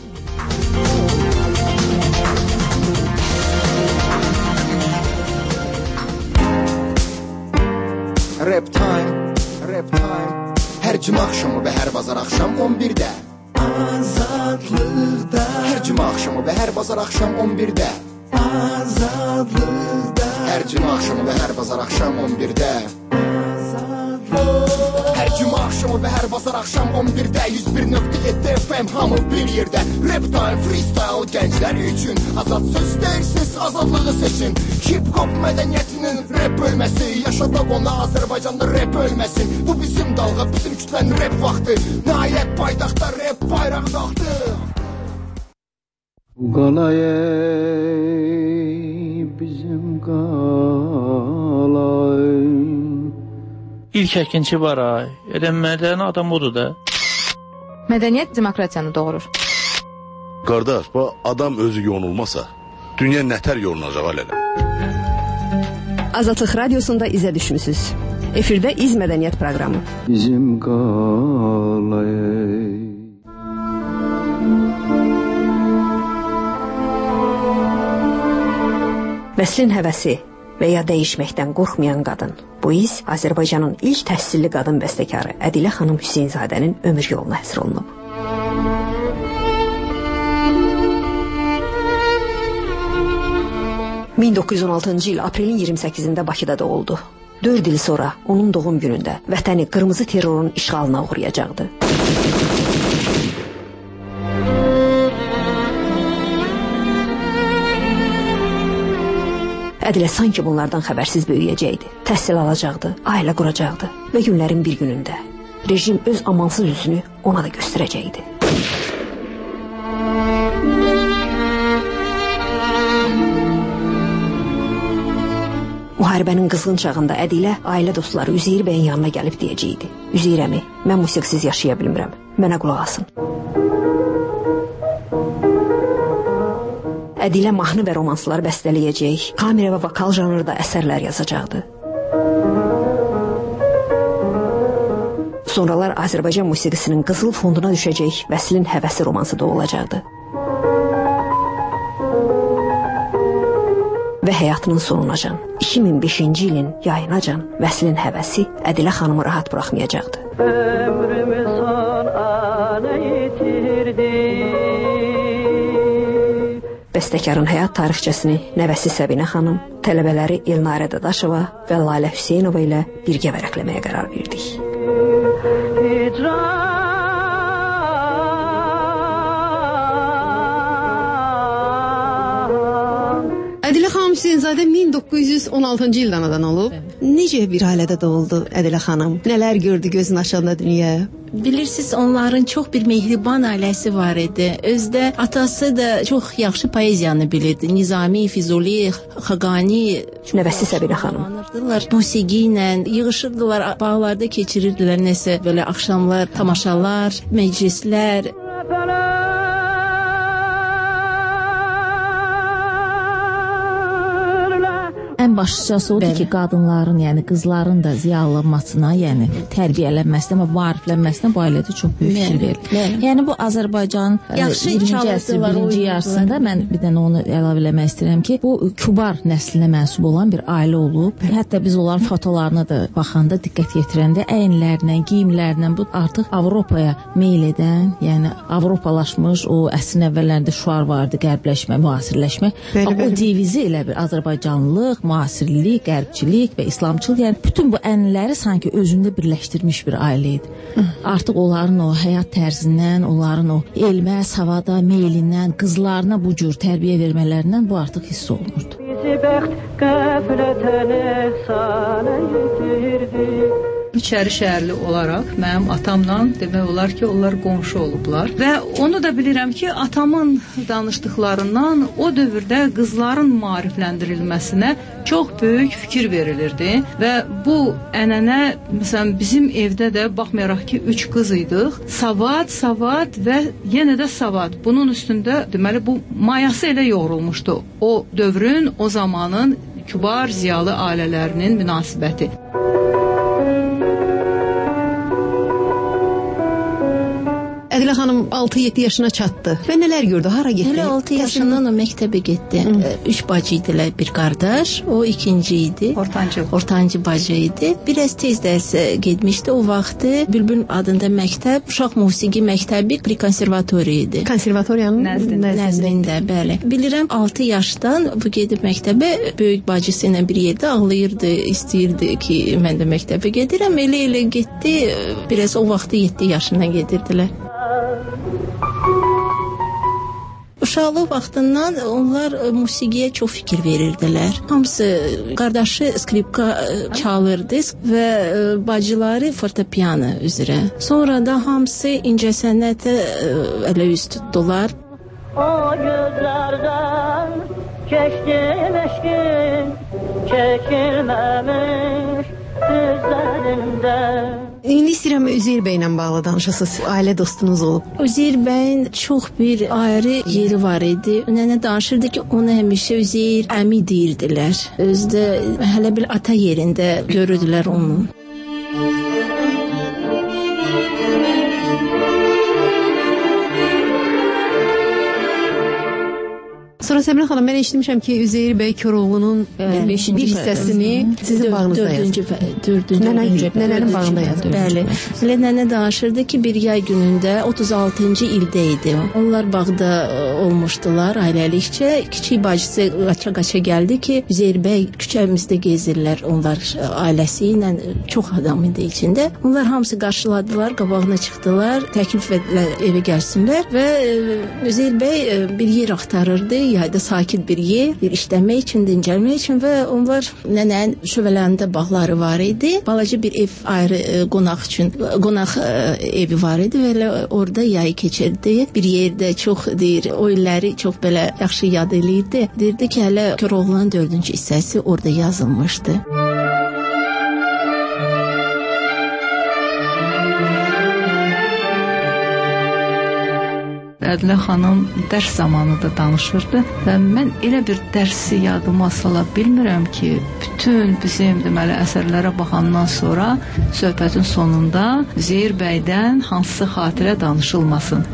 Rap time, rap time. Hər cümə axşamı və hər bazar axşam 11-də Azadlıqda. Hər cümə axşamı və hər bazar axşam 11-də Azadlıqda. Hər cümə axşamı və hər bazar axşam 11-də Hər cümə axşamı və hər bazar axşam 11-də 101.7 FM hamı bir yerdə. Rap time, freestyle gənclər üçün. Azad söz deyirsiz, azadlığı seçin. Hip-hop mədəniyyətinin rap bölməsi. Yaşadaq ona Azərbaycanda rap ölməsin. Bu bizim dalğa, bizim kütlənin rap vaxtı. Nəhayət paytaxtda rap bayraq qalxdı. Qalay bizim qalay. İlk əkinçi var ay. Mədəni adam odur da. Mədəniyyət demokratiyanı doğurur. Qardaş, bu adam özü yonulmasa, dünya nətər yolunacaq alələ? Azadlıq Radiosunda izə düşmüsünüz. Efirdə İz Mədəniyyət proqramı. Bizim qalay. Vəslin həvəsi və ya dəyişməkdən qorxmayan qadın. Bu iz Azərbaycanın ilk təhsilli qadın bəstəkarı Ədilə xanım Hüseynzadənin ömür yoluna həsr olunub. ...1916-cı il aprelin 28-də Bakıda doğuldu. 4 il sonra onun doğum günündə vətəni qırmızı terrorun işğalına uğrayacaqdı. Ədilə sanki bunlardan xəbərsiz böyüyəcəkdi. Təhsil alacaqdı, ailə quracaqdı və günlərin bir günündə rejim öz amansız üzünü ona da göstərəcəkdi. Müharibənin qızğın çağında Ədilə ailə dostları Üzeyir bəyin yanına gəlib deyəcəkdi. Üzeyir əmi, mən musiqisiz yaşaya bilmirəm, mənə qulaq asın. Ədilə mahnı və romanslar bəstələyəcək, kamera və vokal janrda əsərlər yazacaqdı. Sonralar Azərbaycan musiqisinin qızıl fonduna düşəcək Vəslin həvəsi romansı da olacaqdı. Və həyatının sonunacan, 2005-ci ilin yayınacan Vəslin həvəsi Ədilə xanımı rahat buraxmayacaqdı. Ömrümü son ana yitirdi. Bəstəkarın həyat tarixçəsini nəvəsi Səbinə xanım, tələbələri Elnarə Dadaşova və Lalə Hüseynova ilə birgə vərəqləməyə qərar verdik. Ədilə xanım Hüseynzadə 1916-cı ildə anadan olub. Necə bir ailədə doğuldu Ədilə xanım? Nələr gördü gözün açanda dünya? Bilirsiniz, onların çox bir mehriban ailəsi var idi. Özdə atası da çox yaxşı poeziyanı bilirdi. Nizami, Füzuli, Xaqani. Nəvəsi Səbinə xanım. Musiqi ilə yığışırdılar, bağlarda keçirirdilər nəsə belə axşamlar, tamaşalar, məclislər. Ən başlıcası odur ki, qadınların, yəni qızların da ziyalanmasına, yəni tərbiyələnməsinə və maariflənməsinə bu ailədə çox böyük fikir verilir. Yəni bu Azərbaycan 20-ci əsrin birinci yarısında mən bir dənə onu əlavə eləmək istəyirəm ki, bu kübar nəslinə mənsub olan bir ailə olub. Hətta biz onların fotolarına da baxanda, diqqət yetirəndə əyinlərlə, geyimlərlə bu artıq Avropaya meyl edən, yəni Avropalaşmış o əsrin əvvəllərində şüar vardı, qərbləşmə, müasirləşmə. O devizi elə bir Azərbaycanlılıq, müasirlik, qərbçilik və İslamçılıq, yəni bütün bu ənləri sanki özündə birləşdirmiş bir ailə idi. Artıq onların o həyat tərzindən, onların o elmə, savada, meylindən, qızlarına bu cür tərbiyə vermələrindən bu artıq hiss olunurdu. İçəri şəhərli olaraq mənim atamla demək olar ki, onlar qonşu olublar. Və onu da bilirəm ki, atamın danışdıqlarından o dövrdə qızların maarifləndirilməsinə çox böyük fikir verilirdi. Və bu ənənə, məsələn, bizim evdə də baxmayaraq ki, 3 qız idik, savad və yenə də savad. Bunun üstündə, deməli, bu mayası elə yoğrulmuşdu. O dövrün, o zamanın kübar ziyalı ailələrinin münasibəti. Ədilə xanım 6-7 yaşına çatdı və nələr gördü, hara getdi? Elə 6 yaşından o məktəbə getdi. 3 bacı idilər, bir qardaş, o ikinci idi. Ortancı bacı idi. Biraz tez dərsə getmişdi. O vaxtı Bülbül adında məktəb, uşaq musiqi məktəbi pri konservatoriya idi. Konservatoriyanın nəzdində, bəli. Bilirəm 6 yaşdan bu gedib məktəbə, böyük bacısı ilə bir yerdə ağlayırdı, istəyirdi ki, mən də məktəbə gedirəm. Elə getdi. Biraz o vaxtı 7 yaşından gedirdilər. Uşaqlıq vaxtından onlar musiqiyə çox fikir verirdilər. Hamısı qardaşı skripka çalırdı və bacıları fortepiano üzrə. Sonra da hamısı incəsənətə ələ üz tutdular. O gözlərdən keçdim eşkim, çəkilməmiş üzlərimdən. İndi istəyirəm Üzeyir bəylə bağlı danışasınız. Ailə dostunuz olub. Üzeyir bəyin çox bir ayrı yeri var idi. Nənə danışırdı ki, ona həmişə Üzeyir əmi deyirdilər. Özdə hələ bir ata yerində görürdülər onu. Sonra Səmrə xanım, mən eşitmişəm ki, Üzeyir bəy Koroğlunun bir hissəsini sizin bağınızda yazdı. Nənənin bağında yazdı. Bəli. Elə nənə danışırdı ki, bir yay günündə 36-cı ildə idi. Onlar bağda olmuşdular ailəlikcə. Kiçik bacısı qaça gəldi ki, Üzeyir bəy küçəmizdə gezirlər. Onlar ailəsi ilə çox adam idi içində. Onlar hamısı qarşıladılar, qabağına çıxdılar, təklif etdilər evə gəlsinlər və Üzeyir bəy bir yer axtarırdı. Yayda sakit bir yer, bir işləmək üçün, dincəlmək üçün və onlar nənənin şöbələrində bağları var idi. Balaca bir ev ayrı qonaq üçün, qonaq evi var idi və elə orada yayı keçirdi. Bir yerdə çox deyir, o illəri çox belə yaxşı yad eləyirdi. Deyirdi ki, hələ Koroğlunun 4-cü hissəsi orada yazılmışdı. Ədilə xanım dərs zamanı da danışırdı və mən elə bir dərsi yadıma sala bilmirəm ki, bütün bizim deməli əsərlərə baxandan sonra söhbətin sonunda Üzeyir bəydən hansısa xatirə danışılmasın.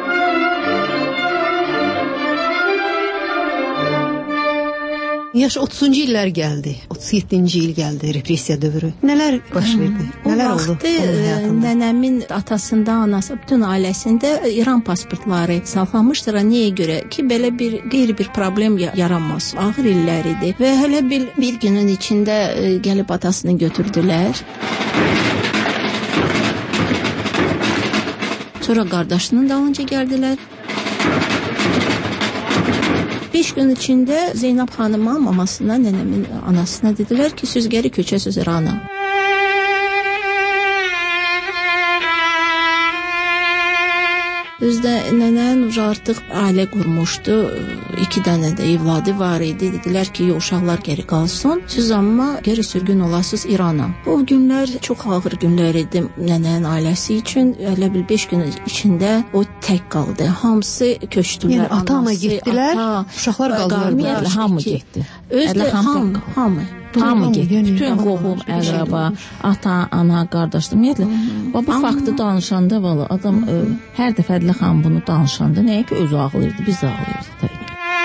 Yaş 30-cu illər gəldi, 37-ci il gəldi, repressiya dövrü. Nələr baş verdi? Nələr oldu? O vaxtı nənəmin atasında, anası, bütün ailəsində İran pasportları saxlamışdır. Niyə görə? Ki, belə bir qeyri bir problem yaranmaz. Ağır illər idi və hələ bir günün içində gəlib atasını götürdülər. Sonra qardaşının dalınca gəldilər. 5 gün içində Zeynəb xanıma, mamasına, nənəmin anasına dedilər ki, siz geri köçəsiz İrana. Özdə nənən artıq ailə qurmuşdu. 2 dənə də evladı var idi. Dedilər ki, uşaqlar geri qalsın. Siz amma geri sürgün olasınız İrana. O günlər çox ağır günlər idi nənənin ailəsi üçün. Elə bil 5 gün içində o tək qaldı. Hamısı köçdülər. Yəni ata-ana getdilər, uşaqlar qaldılar. Hamı getdi. Özdə hamı. Hamı getdi. Bütün qohum, əqraba, ata, ana, qardaşlar. Ümumiyyətlə, bu faktı danışanda valla adam hər dəfə Ədilə xanım bunu danışanda nəyə ki özü ağlayırdı, biz də ağlayırdıq təbii.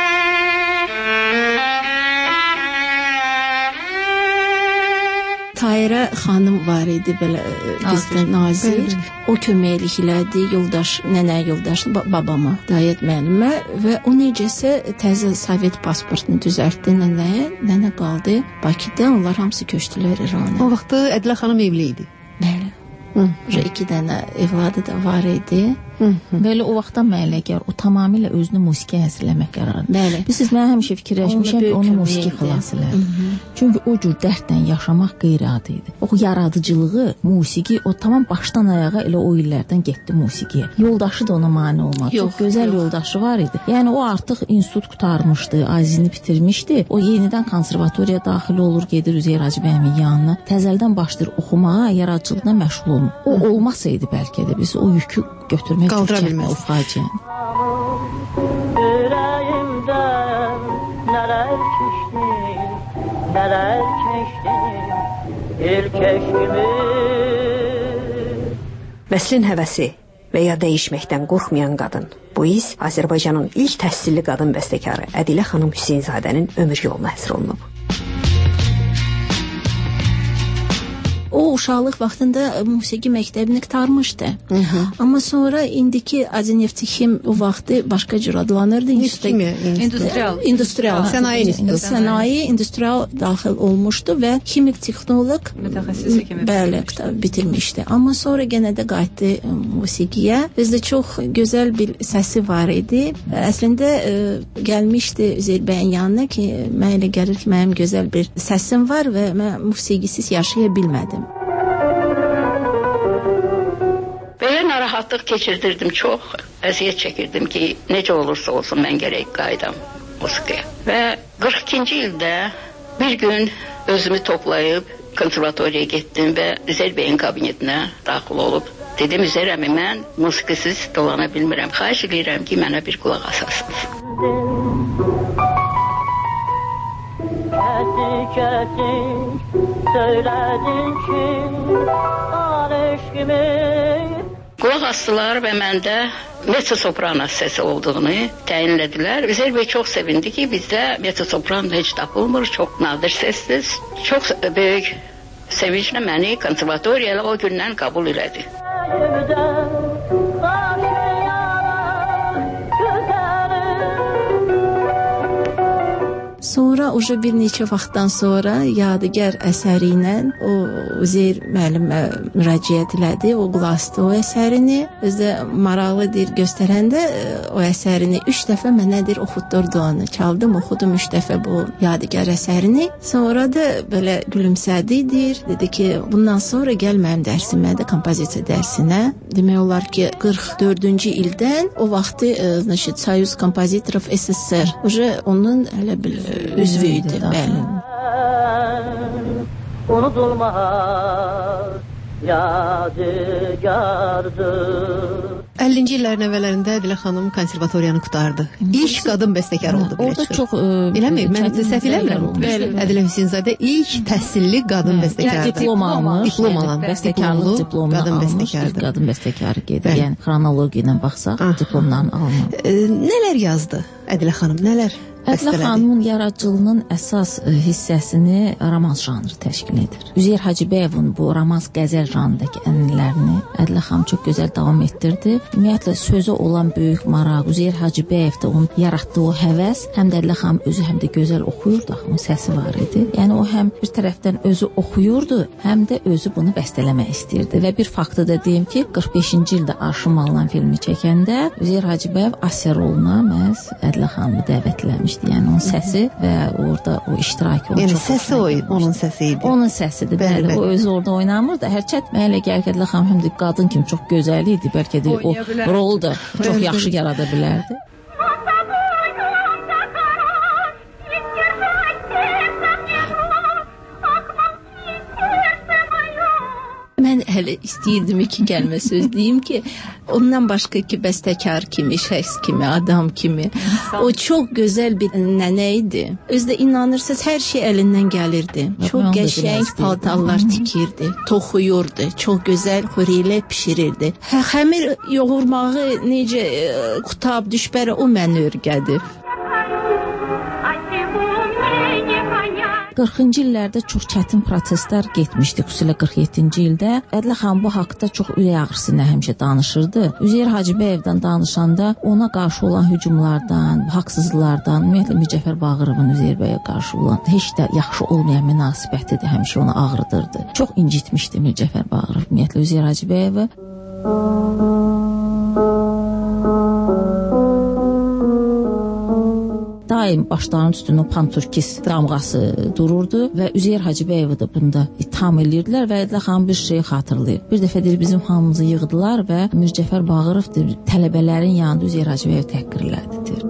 Tahirə xanım var idi belə bizdə nazir. O köməklik elədi yoldaş, nənə yoldaş babama, Dayət müəllimə və o necəsə təzə Sovet pasportunu düzəltdi nənəyə. Nənə qaldı Bakıda, onlar hamısı köçdülər İrana. O vaxtı Ədilə xanım evli idi. Bəli. 2 dənə evladı da var idi. Belə o vaxtdan mələkər o tamamilə özünü musiqiyə həsrləmək qərarı. Bəli. Siz mən həmişə fikirləşmişəm ki, onu musiqi xilas elər. Çünki o cür dərdlə yaşamaq qeyri-adi idi. O yaradıcılığı, musiqi o tamam başdan ayağa elə o illərdən getdi musiqiyə. Yoldaşı da ona mane olmadı. Çox gözəl yoldaşı var idi. Yəni o artıq institut qurtarmışdı, azizini bitirmişdi. O yenidən konservatoriyaya daxil olur, gedir Üzeyir Hacıbəyimin yanına. Təzəldən başlayır oxumağa, yaradıcılıqla məşğul olmağa. O olmasaydı bəlkə də biz o yükü götürmək qaldıra bilməz. O faciəni. Ürəyimdən nələr keçdi, ilk eşkimi. Vəslin həvəsi və ya dəyişməkdən qorxmayan qadın. Bu iz Azərbaycanın ilk təhsilli qadın bəstəkarı Ədilə xanım Hüseynzadənin ömür yoluna həsr olunub. O uşaqlıq vaxtında musiqi məktəbini qurtarmışdı. Amma sonra indiki Azenevtixim o vaxtı başqa cür adlanırdı. İndustrial. Sənaye, industrial daxil olmuşdu və kimik texnoloq mütəxəssisi kimi bitirmişdi. Amma sonra yenə də qayıtdı musiqiyə. Bizdə çox gözəl bir səsi var idi. Əslində gəlmişdi Üzeyir bəyin yanına ki, mənə elə gəlir ki, mənim gözəl bir səsim var və mən musiqisiz yaşaya bilmədim. Belə narahatlıq keçirdirdim, çox əziyyət çəkirdim ki, necə olursa olsun mən gərək qaydam musiqiyə. Və 42-ci ildə bir gün özümü toplayıb konservatoriyaya getdim və Üzeyir bəyin kabinetinə daxil olub dedim, Üzeyir əmi, mən musiqisiz dolana bilmirəm, xahiş edirəm ki, mənə bir qulaq asasınız. Qulaq astılar və məndə mezzo-sopran səsi olduğunu təyinlədilər. Üzeyir bəy çox sevindi ki, bizdə mezzo-sopran heç tapılmır, çox nadir səsdir. Çox böyük sevinclə məni konservatoriyaya o gündən qəbul elədi. Sonra bir neçə vaxtdan sonra yadigar əsəri ilə o Üzeyir müəllimə müraciət elədi, o qulaqasdı o əsərini. Özdə maraqlıdır göstərəndə o əsərini 3 dəfə mənədir oxutdurdu onu. Çaldım, oxudum 3 dəfə bu yadigar əsərini. Sonra da belə gülümsədidir. Dedi ki, bundan sonra gəl mənim dərsimə də, kompozisiya dərsinə. Demək olar ki, 44-cü ildən o vaxtı Soyuz Kompozitorov SSR. Onun elə bir üzvüydü, bəli. Unudulmaz yadigardır. 50-ci illərin əvvəllərində Ədilə xanım konservatoriyanı qurtardı. İlk qadın bəstəkar oldu. Orada çox eləmi? Mən səhv eləmirəm. Ədilə Hüseynzadə ilk təhsilli qadın bəstəkardır. Diplom almış. Bəstəkarlıq diplomunu almış. Qadın bəstəkarı gedir. Yəni xronologiya ilə baxsaq, diplomlarını almaq. Nələr yazdı Ədilə xanım? Nələr? Ədilə xanımın yaradıcılığının əsas hissəsini romans janrı təşkil edir. Üzeyir Hacıbəyevin bu romans qəzəl janrındakı ənənələrini Ədilə xanım çox gözəl davam etdirdi. Ümumiyyətlə sözə olan böyük maraq, Üzeyir Hacıbəyevdə onun yaratdığı o həvəs, həm də Ədilə xanım özü həm də gözəl oxuyurdu, onun səsi var idi. Yəni o həm bir tərəfdən özü oxuyurdu, həm də özü bunu bəstələmək istəyirdi. Və bir faktı da deyim ki, 45-ci ildə Arşın Mallan filmi çəkəndə Üzeyir Hacıbəyev Asya roluna məhz Ədilə xanımı dəvətləmişdi. Yəni onun səsi və orada o iştirakı yəni çox səsi o idi, onun səsi idi. Onun səsidir, bəli. O özü orada oynamırdı. Hərçət mənə elə gəlir ki, Ədilə xanım həm də qadın kimi çox gözəl idi. Bəlkə də o rolu da çox yaxşı yarada bilərdi. Mən hələ istəyirdim iki kəlmə söz deyim ki, ondan başqa ki, bəstəkar kimi, şəxs kimi, adam kimi, o çox gözəl bir nənə idi. Özdə inanırsınız, hər şey əlindən gəlirdi. Çox qəşəng paltarlar tikirdi, toxuyurdu, çox gözəl xörəklər bişirirdi. Xəmir yoğurmağı necə qutab düşbərə o məni öyrədi. 40-cı illərdə çox çətin proseslər getmişdi, xüsusilə 47-ci ildə. Ədilə xanım bu haqda çox ürək ağrısıyla həmişə danışırdı. Üzeyir Hacıbəyevdən danışanda ona qarşı olan hücumlardan, haqsızlıqlardan, ümumiyyətlə Mircəfər Bağırovun Üzeyir bəyə qarşı olan heç də yaxşı olmayan münasibəti də həmişə onu ağrıdırdı. Çox incitmişdi Mircəfər Bağırov, ümumiyyətlə Üzeyir Hacıbəyevi. Daim başlarının üstünə panturkis damğası dururdu və Üzeyir Hacıbəyevi də bunda itham edirdilər və Ədilə xanım bir şeyi xatırlayıb. Bir dəfə deyir, bizim hamımızı yığdılar və Mircəfər Bağırov deyir, tələbələrin yanında Üzeyir Hacıbəyev təhqir elədi, deyir.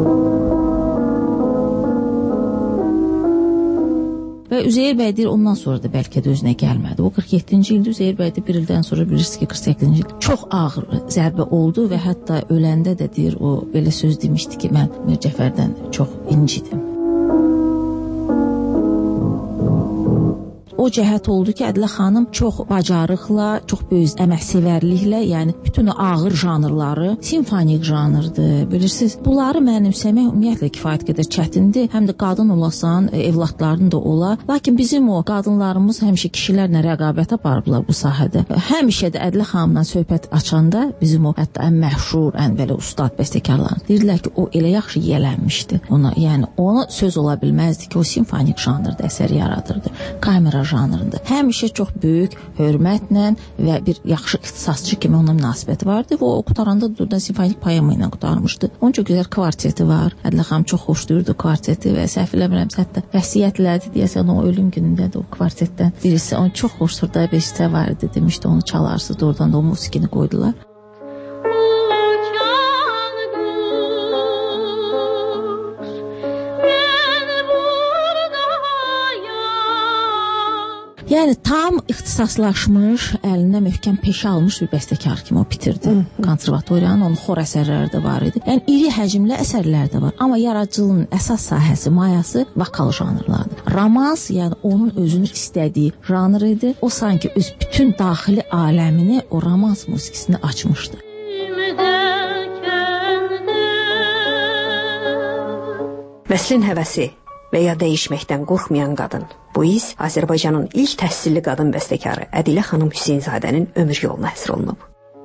Və Üzeyir bəy deyir, ondan sonra da bəlkə də özünə gəlmədi. O 47-ci ildə Üzeyir bəy də bir ildən sonra bilirsiniz ki, 48-ci il çox ağır zərbə oldu və hətta öləndə də deyir, o belə söz demişdi ki, mən Mircəfərdən çox incidim. o cəhət oldu ki, Ədilə xanım çox bacarıqla, çox böyük əməksevərliklə, yəni bütün ağır janrları simfonik janrdır. Bilirsiniz, bunları mənimsəmək ümumiyyətlə kifayət qədər çətindir. Həm də qadın olasan, evladların da ola. Lakin bizim o qadınlarımız həmişə kişilərlə rəqabət aparıblar bu sahədə. Həmişə də Ədilə xanımla söhbət açanda bizim o hətta ən məşhur, ən belə ustad bəstəkarlar deyirlər ki, o elə yaxşı yiyələnmişdi ona. Yəni ona söz ola bilməzdi ki, o simfonik janrda əsər yaradırdı. Kamera janrında. Həmişə çox böyük hörmətlə və bir yaxşı ixtisasçı kimi ona münasibəti vardı və o qutaranda da simfonik poema ilə qutarmışdı. Onun çox gözəl kvarteti var. Ədilə xanım çox xoşlayırdı kvarteti və səhv eləmirəmsə hətta vəsiyyətlədi deyəsən o ölüm günündə də o kvartetdən birisi onu çox xoşdur da beşdə var idi demişdi, onu çalarsız, oradan da o musiqini qoydular. Yəni tam ixtisaslaşmış, əlində möhkəm peşə almış bir bəstəkar kimi o bitirdi. Konservatoriyanın onun xor əsərləri də var idi. Yəni iri həcmli əsərlər də var. Amma yaradıcılığın əsas sahəsi, mayası vokal janrlardır. Romans, yəni onun özünün istədiyi janr idi. O sanki öz bütün daxili aləmini o romans musiqisini açmışdı. Vəslin həvəsi və ya dəyişməkdən qorxmayan qadın. Bu iz Azərbaycanın ilk təhsilli qadın bəstəkarı Ədilə xanım Hüseynzadənin ömür yoluna həsr olunub.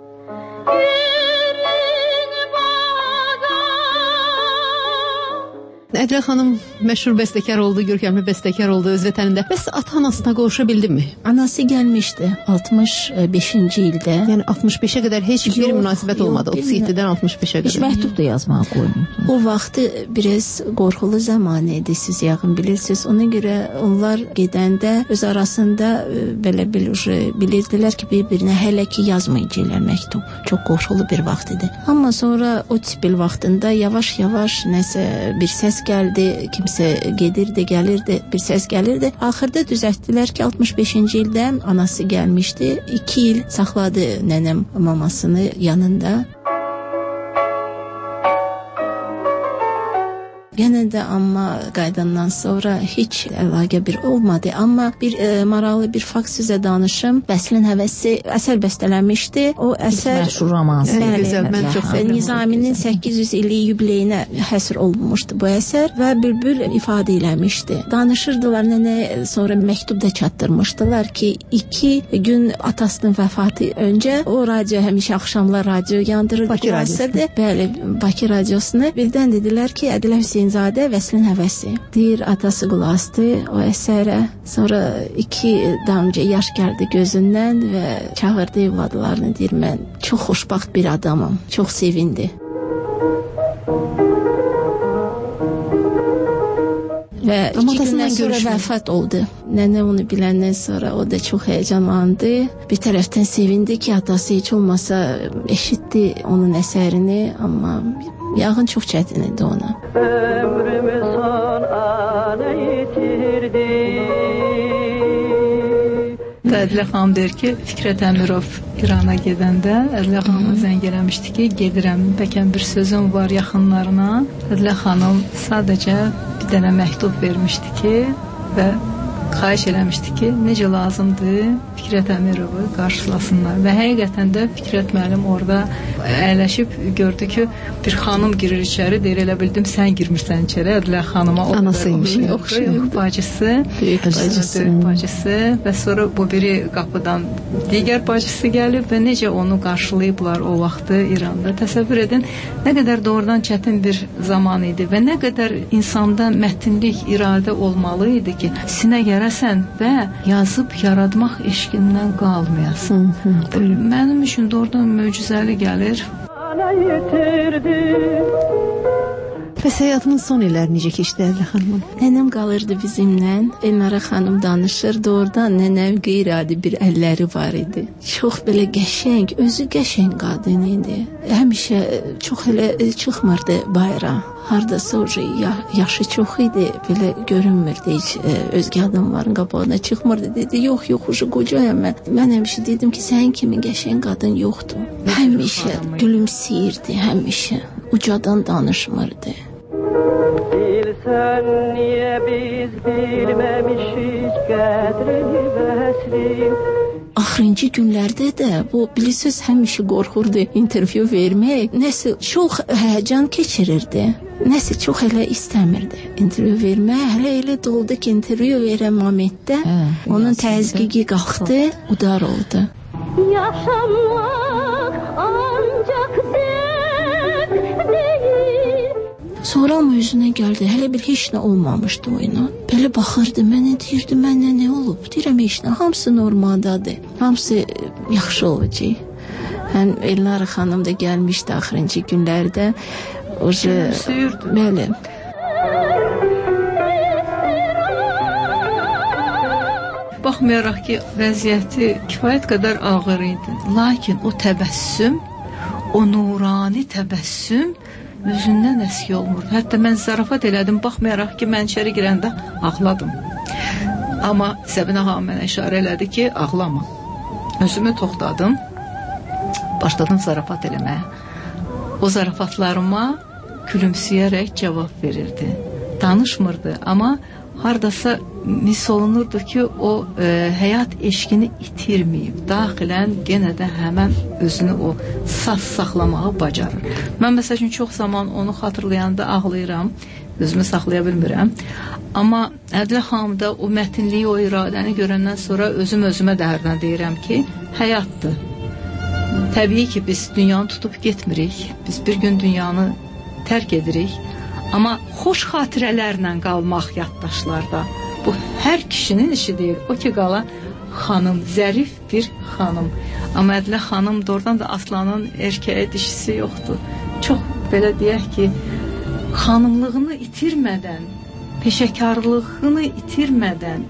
Ədilə xanım məşhur bəstəkar oldu, görkəmli bəstəkar oldu öz vətənində. Bəs ata-anasına qovuşa bildimi? Anası gəlmişdi 65-ci ildə. Yəni 65-ə qədər heç bir münasibət olmadı. 37-dən 65-ə qədər. Heç məktub da yazmağa qoymayıb. O vaxtı biraz qorxulu zaman idi, siz yəqin bilirsiniz. Ona görə onlar gedəndə öz arasında belə bilirdilər ki, bir-birinə hələ ki yazmayacaqlar məktub. Çox qorxulu bir vaxt idi. Amma sonra o tipil vaxtında yavaş-yavaş nəsə bir səs gəldi, kimsə gedirdi, gəlirdi, bir səs gəlirdi. Axırda düzəltdilər ki, 65-ci ildə anası gəlmişdi. 2 il saxladı nənəm mamasını yanında. Yenə də amma qaydandan sonra heç əlaqə bir olmadı. Amma bir maraqlı bir fakt sizə danışım. Vəslin həvəsi əsər bəstələmişdi. O əsər məşhur romans. Mən çox sevdim. Nizaminin 800 illik yubileyinə həsr olunmuşdu bu əsər və Bülbül ifadə eləmişdi. Danışırdılar, nənə sonra məktub da çatdırmışdılar ki, 2 gün atasının vəfatı öncə o radio həmişə axşamlar radio yandırırdı. Bakı radiosu. Bəli, Bakı radiosunu. Birdən dedilər ki, Ədilə Hüseynzadə Vəslin həvəsi. Deyir, atası qulaq asdı o əsərə. Sonra 2 damcı yaş gəldi gözündən və çağırdı evladlarını. Deyir, mən çox xoşbaxt bir adamım. Çox sevindi. Və 2 gündən sonra vəfat oldu. Nənə onu biləndən sonra o da çox həyecanlandı. Bir tərəfdən sevindi ki, atası heç olmasa eşitdi onun əsərini, amma yağın çox çətin idi ona. Ömrümü son ana yitirdi. Ədilə xanım deyir ki, Fikrət Əmirov İrana gedəndə Ədilə xanıma zəng eləmişdi ki, gedirəm, bəlkə bir sözüm var yaxınlarına. Ədilə xanım sadəcə bir dənə məktub vermişdi ki və xahiş eləmişdi ki, necə lazımdır Fikrət Əmirovu qarşılasınlar. Və həqiqətən də Fikrət müəllim orada əyləşib gördü ki, bir xanım girir içəri, deyir, elə bildim sən girmirsən içəri. Ədilə xanıma anasıymış, yox, bacısı, bacısı və sonra bu biri qapıdan digər bacısı gəlib və necə onu qarşılayıblar o vaxtı İranda. Təsəvvür edin, nə qədər doğrudan çətin bir zaman idi və nə qədər insanda mətinlik, iradə olmalı idi ki, sinə gərəsən və yazıb yaratmaq eşqindən qalmayasın. Mənim üçün doğrudan möcüzəli gəlir. Bəs həyatının son illəri necə keçdi Ədilə xanımın? Nənəm qalırdı bizimlə. Elnara xanım danışır. Doğrudan nənəm qeyri-adi bir əlləri var idi. Çox belə qəşəng, özü qəşəng qadın idi. Həmişə çox elə çıxmırdı bayra. Hardasa yaşı çox idi, belə görünmürdü heç özgə adamların qabağına çıxmırdı. Dedi, yox, qocayam mən. Mən həmişə dedim ki, sənin kimi qəşəng qadın yoxdur. Həmişə gülümsəyirdi, həmişə ucadan danışmırdı. Bilsən niyə biz bilməmişik qədrini vəslin. Axırıncı günlərdə də bu bilirsiniz həmişə qorxurdu intervyu vermək. Nəsə çox həyəcan keçirirdi. Nəsə çox elə istəmirdi intervyu vermək. Hələ elə doldu ki, intervyu verən momentdə onun təzyiqi qalxdı, udar oldu. Yaşamaq ancaq zevk deyil. Sonra o özünə gəldi. Hələ bir heç nə olmamışdı oyuna. Belə baxırdı, mənə deyirdi, mənə nə olub? Deyirəm, heç nə, hamısı normaldadır. Hamısı yaxşı olacaq. Həm Elnara xanım da gəlmişdi axırıncı günlərdə. Bəli. Baxmayaraq ki, vəziyyəti kifayət qədər ağır idi. Lakin o təbəssüm, o nurani təbəssüm üzündən əski olmurdu. Hətta mən zarafat elədim, baxmayaraq ki, mən içəri girəndə ağladım. Amma Səbinə xanım mənə işarə elədi ki, ağlama. Özümü toxtadım, başladım zarafat eləməyə. O zarafatlarıma gülümsəyərək cavab verirdi. Danışmırdı, amma hardasa hiss olunurdu ki, o həyat eşqini itirməyib. Daxilən yenə də həmən özünü o saf saxlamağı bacarır. Mən məsəl üçün çox zaman onu xatırlayanda ağlayıram, özümü saxlaya bilmirəm. Amma Ədilə xanımda o mətinliyi, o iradəni görəndən sonra özümə də hərdən deyirəm ki, həyatdır. Təbii ki, biz dünyanı tutub getmirik. Biz bir gün dünyanı tərk edirik. Amma xoş xatirələrlə qalmaq yaddaşlarda. Bu hər kişinin işi deyil. O ki qala xanım, zərif bir xanım. Amma Ədilə xanım doğrudan da Aslanın erkəyə dişisi yoxdur. Çox belə deyək ki, xanımlığını itirmədən, peşəkarlığını itirmədən,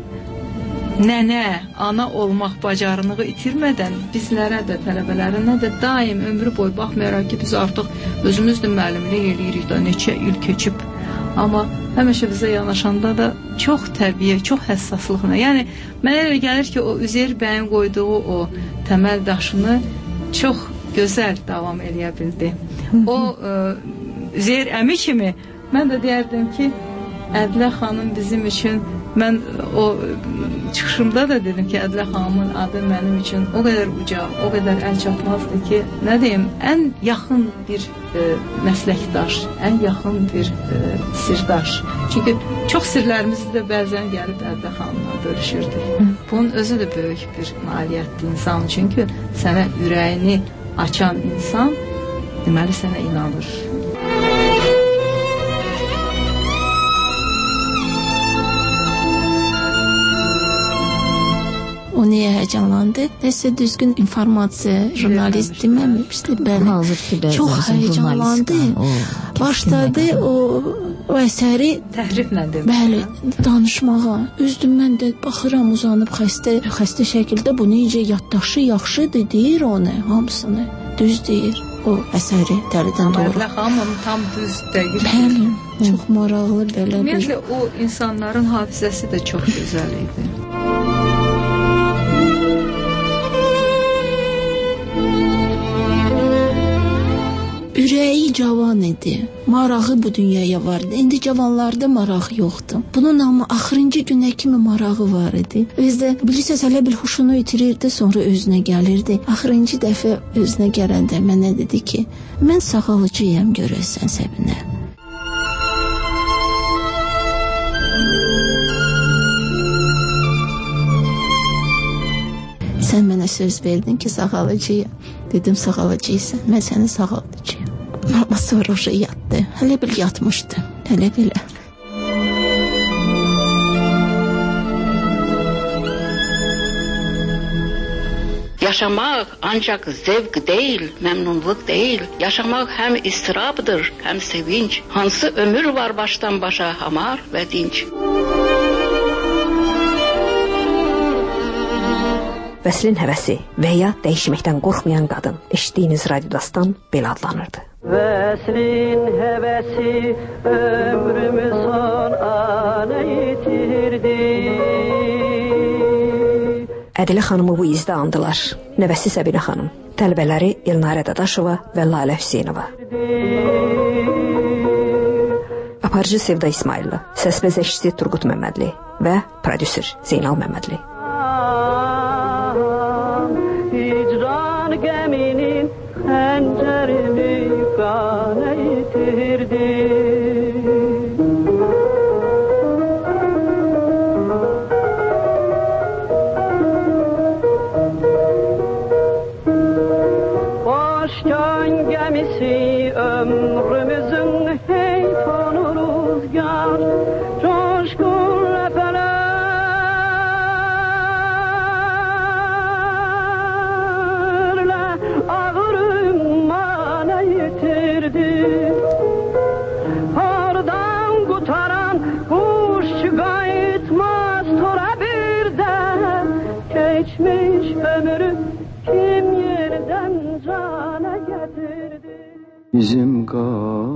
nənə, ana olmaq bacarığı itirmədən bizlərə də, tələbələrinə də daim ömrü boyu baxmayaraq ki, biz artıq özümüz də müəllimlik eləyirik da, neçə il keçib. Amma həmişə bizə yanaşanda da çox təbii, çox həssaslıqla. Yəni, mənə elə gəlir ki, o Üzeyir bəyin qoyduğu o təməl daşını çox gözəl davam eləyə bildi. O Üzeyir əmi kimi mən də deyərdim ki, Ədilə xanım bizim üçün, mən o çıxışımda da dedim ki, Ədilə xanımın adı mənim üçün o qədər uca, o qədər əl çatmazdı ki, nə deyim, ən yaxın bir məsləkdaş, ən yaxın bir sirdaş. Çünki çox sirlərimizi də bəzən gəlib Ədilə xanımla bölüşürdük. Bunun özü də böyük bir nailiyyətdir insan, çünki sənə ürəyini açan insan deməli sənə inanır. O niyə həyəcanlandı? Nəsə düzgün informasiya, jurnalist deməmişdi, bəli. Çox həyəcanlandı. Başladı o əsəri təhriflə demək. Bəli, danışmağa. Üzdüm, mən də baxıram, uzanıb xəstə şəkildə bu necə yaddaşı yaxşıdır, deyir onu, hamısını. Düz deyir o əsəri dəridən doğru. Ədilə xanım tam düz deyir. Bəli, çox maraqlı belə bir. Ümumiyyətlə o insanların hafizəsi də çox gözəl idi. Ürəyi cavan idi. Marağı bu dünyaya vardı. İndi cavanlarda maraq yoxdur. Bunun amma axırıncı günə kimi marağı var idi. Özdə bilirsiniz hələ bir huşunu itirirdi, sonra özünə gəlirdi. Axırıncı dəfə özünə gələndə mənə dedi ki, mən sağalıcıyam görəsən Səbinə. Sən mənə söz verdin ki, sağalıcıyam. Dedim, sağalıcıysan, mən səni sağaldacağım. Amma sonra o yatdı. Hələ bil yatmışdı. Hələ belə. Yaşamaq ancaq zevq deyil, məmnunluq deyil. Yaşamaq həm istirabdır, həm sevinç. Hansı ömür var başdan başa hamar və dinç. Vəslin həvəsi və ya dəyişməkdən qorxmayan qadın eşitdiyiniz radiodastan belə adlanırdı. Vəslin həvəsi ömrümü son ana itirdi. Ədilə xanımı bu izdə andılar. Nəvəsi Səbinə xanım, tələbələri Elnarə Dadaşova və Lalə Hüseynova. Ssenarici Sevda İsmailli, səs bəzəkçisi Turqut Məmmədli və prodüser Zeynal Məmmədli. Hicran gəminin xəncərini qana itirdi. Başkan gəmisi ömrümüzün heytanı rüzgar, coşkun ləpələrlə ağır ümmanə yitirdi. Hardan qutaran quş qayıtmaz tora birdən, keçmiş ömrü kim yerdən cana getirdi. Bizim